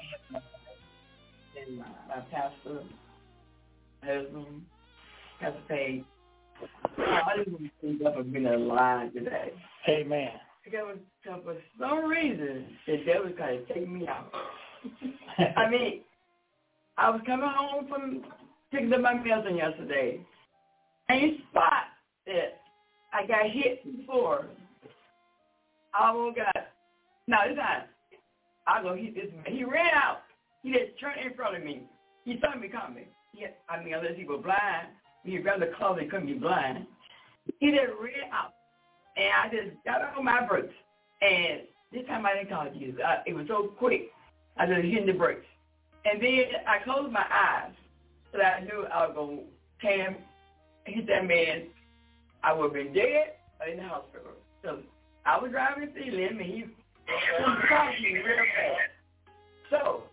And my, my pastor, husband, Pastor Page, I just want to think up and been alive today.
Amen.
Because for some reason, the devil kind of take me out. I mean, I was coming home from picking up my medicine yesterday, and you spot that I got hit before. I almost got, no, this time, I'm going to hit this man. He ran out. He just turned in front of me. He saw me coming. He, I mean, unless he was blind, he grabbed the closet, he couldn't be blind. He just ran out. And I just got on my brakes. And this time I didn't call Jesus. I, it was so quick. I just hit the brakes. And then I closed my eyes so that I knew I was going to can hit that man. I would have been dead or in the hospital. So I was driving the speed limit, and he was crossing me real fast. So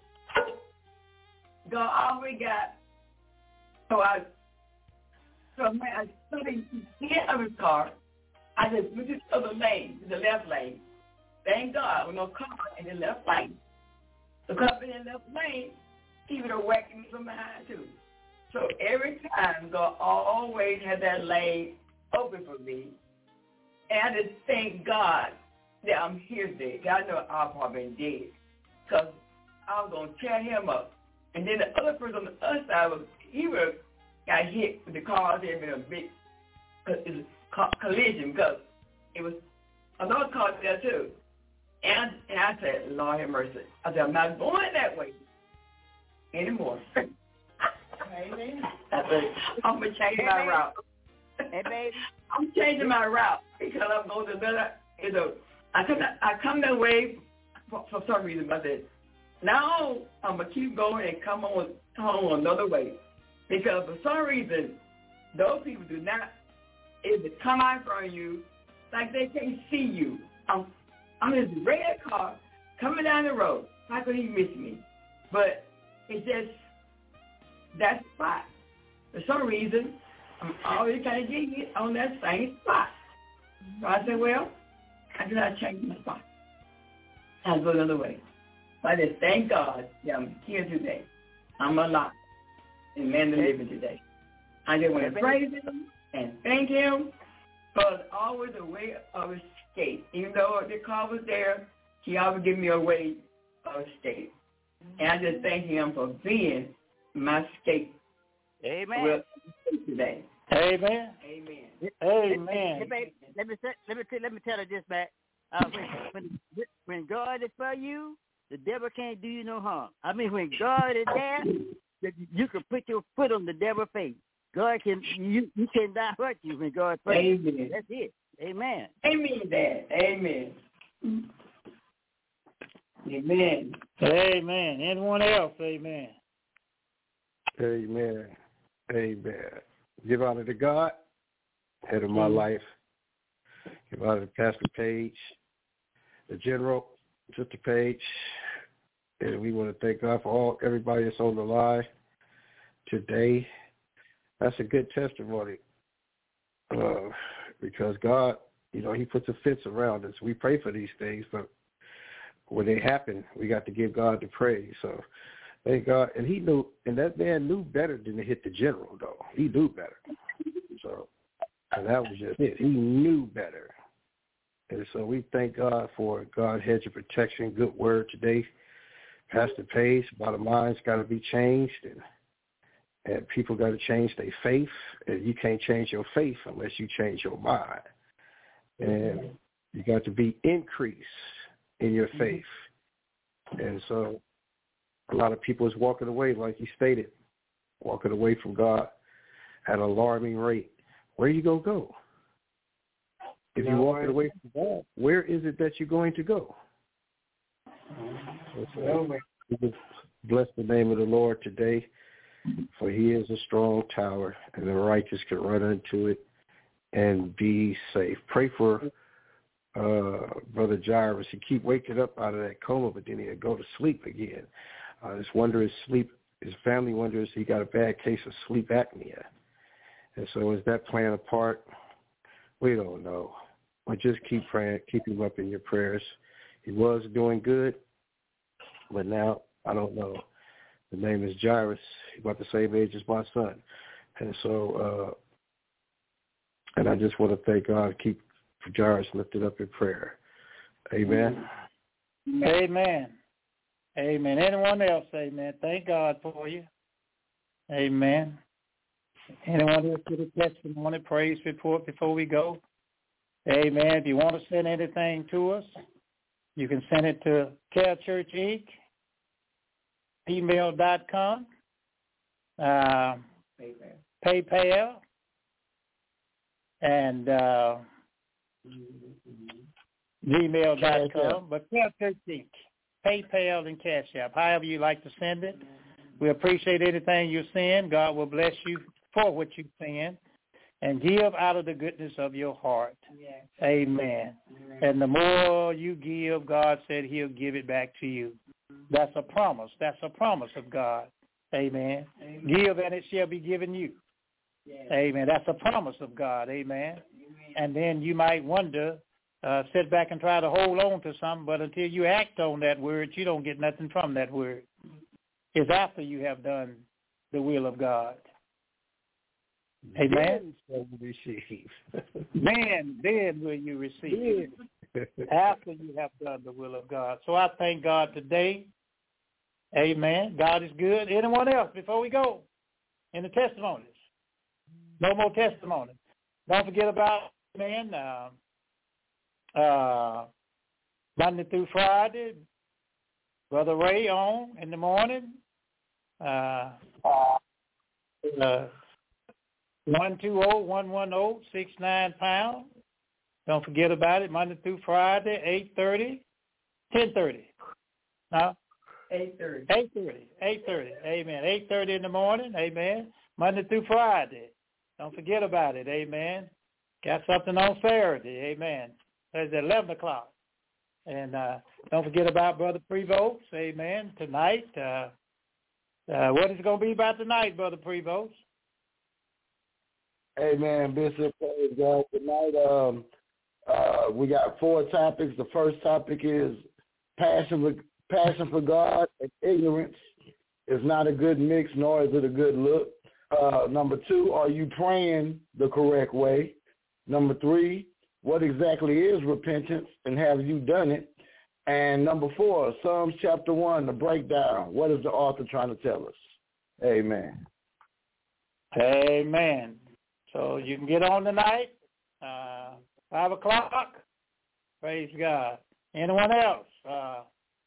God always got, so I, so when I started to get out of his car, I just went to the other lane, to the left lane. Thank God, with no car in the left lane. The car in the left lane, he would have whacked me from behind too. So every time, God always had that lane open for me. And I just thank God that I'm here today. I know I've probably been dead. Because I was going to tear him up. And then the other person on the other side, was he would have got hit with the car. There had been a big collision because it was another car there too. And, and I said, Lord have mercy. I said, I'm not going that way anymore. Amen. I said, I'm going to change my route.
Hey, baby.
I'm changing my route because I'm going to better. You know, I come I come that way for, for some reason, but I said, now I'm going to keep going and come on home another way. Because for some reason, those people do not either come out in front of you like they can't see you. I'm, I'm in this red car coming down the road. How could he miss me? But it's just that spot. For some reason, I'm always trying to get hit on that same spot. So I said, well, I did not change my spot. I'll go another way. But I just thank God that I'm here today. I'm alive and man the living today. I just want to praise him and thank him for always a way of escape. Even though the car was there, he always gave me a way of escape. And I just thank him for being my escape.
Amen.
Today.
Amen.
Amen.
Amen.
Let me let me let me let me tell you this, Matt. Uh, when, when when God is for you, the devil can't do you no harm. I mean, when God is there, you can put your foot on the devil's face. God can you you cannot hurt you when God is for you.
Amen.
That's it. Amen.
Amen, Dad. Amen. Amen.
Amen. Anyone else? Amen.
Amen. Amen. Give honor to God, head of my
Mm-hmm.
life. Give honor to Pastor Page, the General, Sister Page. And we want to thank God for all everybody that's on the line today. That's a good testimony uh, because God, you know, he puts a fence around us. We pray for these things, but when they happen, we got to give God the praise. So thank God. And he knew, and that man knew better than to hit the General, though. He knew better. So and that was just it. He knew better. And so we thank God for God's hedge of protection, good word today. Pastor Page, bottom line's got to be changed, and and people got to change their faith. And you can't change your faith unless you change your mind. And you got to be increased in your faith. And so a lot of people is walking away, like you stated, walking away from God at an alarming rate. Where are you going to go? If you're walking away from God, where is it that you're going to go? So, we just bless the name of the Lord today, for he is a strong tower, and the righteous can run into it and be safe. Pray for uh, Brother Jairus. He keep waking up out of that coma, but then he'll go to sleep again. I just wonder his sleep, his family wonders he got a bad case of sleep apnea. And so is that playing a part? We don't know. But just keep praying, keep him up in your prayers. He was doing good, but now I don't know. The name is Jairus. He's about the same age as my son. And so, uh, and I just want to thank God, keep Jairus lifted up in prayer. Amen.
Amen. Amen. Anyone else? Amen. Thank God for you. Amen. Anyone else with a testimony, praise report before we go? Amen. If you want to send anything to us, you can send it to Care Church Incorporated, email dot com, uh, PayPal, PayPal, and uh, gmail dot com. But Care Church Incorporated, PayPal and Cash App, however you like to send it. We appreciate anything you send. God will bless you for what you send. And give out of the goodness of your heart. Yes. Amen. Amen. And the more you give, God said he'll give it back to you. That's a promise. That's a promise of God. Amen. Amen. Give and it shall be given you. Yes. Amen. That's a promise of God. Amen. Amen. And then you might wonder, uh, sit back and try to hold on to something, but until you act on that word, you don't get nothing from that word. It's after you have done the will of God. Amen.
Then receive.
then, then will you receive after you have done the will of God. So I thank God today. Amen. God is good. Anyone else before we go in the testimonies? No more testimonies. Don't forget about, man, uh, uh, Monday through Friday, Brother Ray on in the morning. Uh, uh, one two zero, one one zero, six nine pound. Don't forget about it. Monday through Friday, eight thirty, ten thirty. No?
eight thirty.
eight thirty. eight thirty. Amen. eight thirty in the morning. Amen. Monday through Friday. Don't forget about it. Amen. Got something on Saturday. Amen. That's at eleven o'clock. And uh, don't forget about Brother Prevost. Amen. Tonight. Uh, uh, what is it going to be about tonight, Brother Prevost?
Amen, Bishop. Praise God. Tonight, um, uh, we got four topics. The first topic is passion for, passion for God and ignorance is not a good mix, nor is it a good look. Uh, number two, are you praying the correct way? Number three, what exactly is repentance, and have you done it? And number four, Psalms chapter one, the breakdown. What is the author trying to tell us? Amen.
Amen. So you can get on tonight, uh, five o'clock. Praise God. Anyone else? Uh,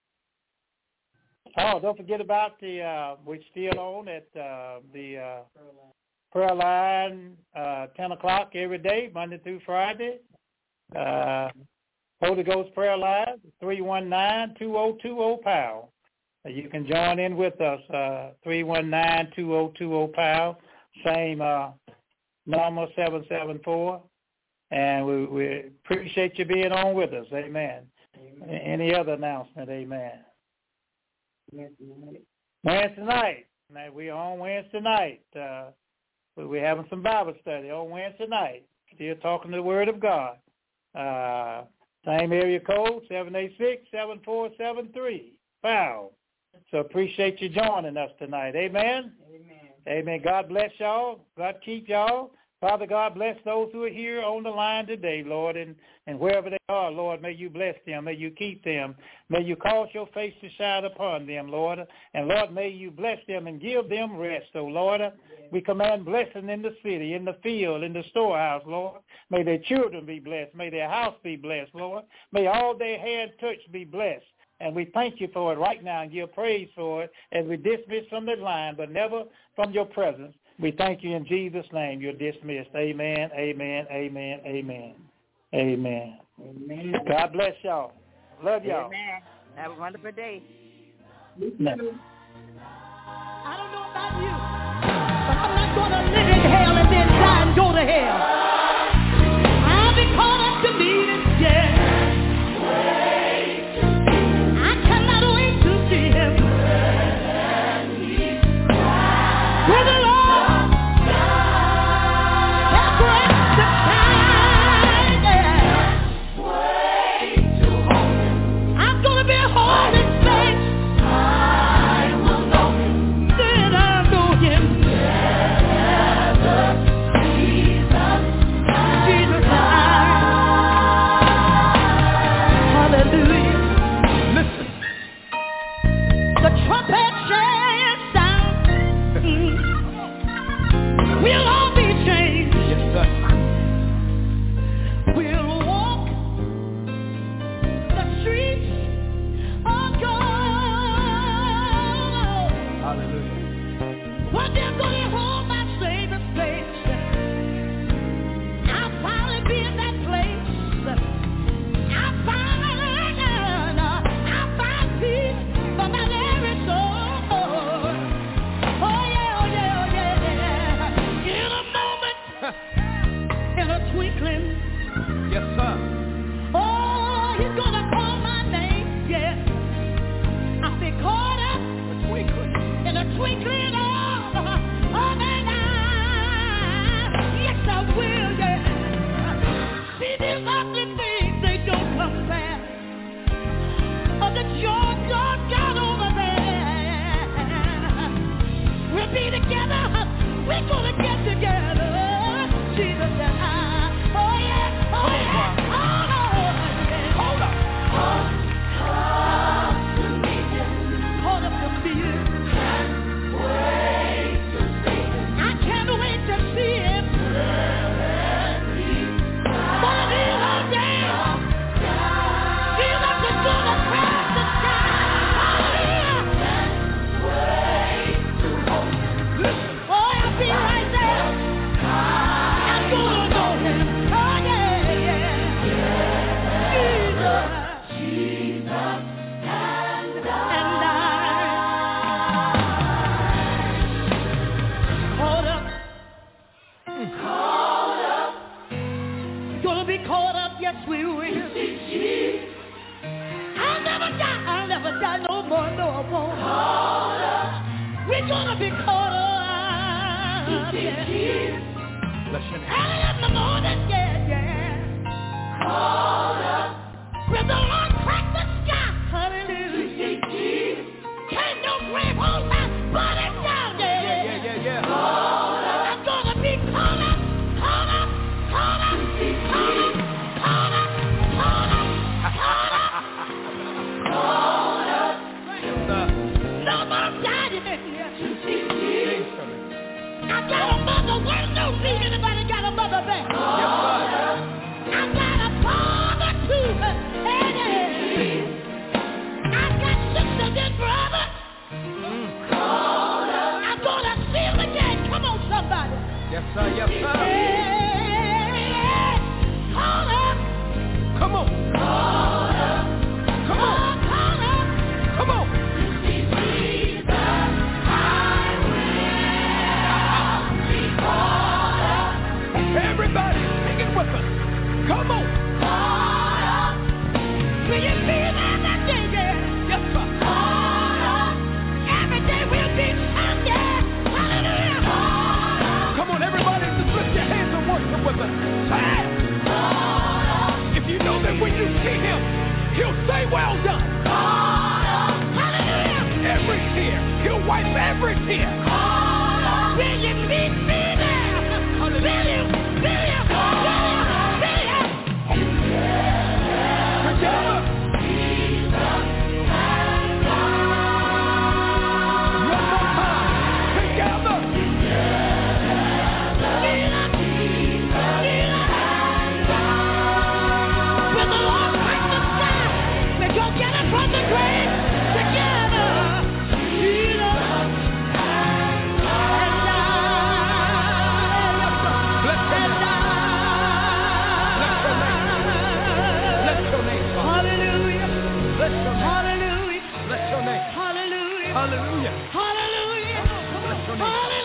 oh, don't forget about the, uh, we're still on at uh, the uh, prayer line, uh, ten o'clock every day, Monday through Friday. Uh, Holy Ghost prayer line, three one nine, two oh two oh, pound. You can join in with us, uh, three one nine, two oh two oh, pound. Same uh, number, seven seven four. And we, we appreciate you being on with us. Amen. Amen. Any other announcement? Amen. Wednesday night. Wednesday night. Now, we're on Wednesday night. Uh, we're having some Bible study on Wednesday night. Still talking the Word of God. Uh, same area code, seven eight six, seven four seven three. Pound. So appreciate you joining us tonight. Amen?
Amen.
Amen. God bless y'all. God keep y'all. Father God, bless those who are here on the line today, Lord, and, and wherever they are, Lord, may you bless them. May you keep them. May you cause your face to shine upon them, Lord. And, Lord, may you bless them and give them rest, oh, Lord. We command blessing in the city, in the field, in the storehouse, Lord. May their children be blessed. May their house be blessed, Lord. May all their hand touch be blessed. And we thank you for it right now and give praise for it as we dismiss from the line, but never from your presence. We thank you in Jesus' name. You're dismissed. Amen, amen, amen, amen, amen.
Amen.
God bless y'all. Love y'all.
Amen.
Have a wonderful day.
No.
I don't know about you, but I'm not going to live in hell and then die and go to hell. I'll be caught up to meet him, yeah. I cannot wait to see him. With the Lord, have grace to shine, yeah. I'm going to be holding faith. Trumpet shall sound. Mm. We'll all be changed.
Yes, sir.
We'll walk the streets of gold.
Hallelujah.
One day I'm going to hold my Savior's face. I'll finally be in that place. I'll finally, I'll find peace for my life. Twinkling.
Yes, sir.
Oh, he's gonna call my name, yeah. I'll be caught up
A twinkling.
in a twinkling of, of an eye. Yes, I will, yeah. See, these ugly things, they don't compare. Oh, the joy God got over there. We'll be together. We're gonna get together. Jesus and I. Oh yeah, oh yeah, oh yeah.
Hold up.
Hold up to meet him. Hold up to meet him. Can't wait to see him. I can't wait to see him. For these are days. Jesus is gonna crash the sky. Hallelujah. Can't wait to hold him. Oh, I'll be right there. We will. I'll never die. I'll never die no more, no more. We're gonna be caught up. Yeah. Early in the morning, yeah, yeah. Caught up. With the Lord crack the sky. Hallelujah. Can't no grave hold my body down, yeah.
Yeah, yeah, yeah, yeah.
I'm gonna be caught up, caught up, caught up, caught up. I got a mother, where no me, anybody got a mother back?
Yes, sir.
I got a father too, hey, I got sisters and brothers. I'm gonna see them again, come on somebody.
Yes, sir, yes, sir.
Hey, call up.
Come on.
Call up.
Come on.
Call up.
Come on. Everybody singing with us. Come on.
Will you be there that day, yeah?
Yes, sir.
Every day will be Sunday. Hallelujah.
Come on, everybody, just lift your hands and worship with us. Say, if you know that when you see him, he'll say, well done.
Hallelujah.
Every tear, he'll wipe every tear.
Will you meet me there? Will you? Will you? Will you? Will you?
Together. One more time. Together.
With the Lord break the sky, we go get it from the grave together. Jesus and I.
Hallelujah.
Hallelujah.
Bless your name.
Hallelujah.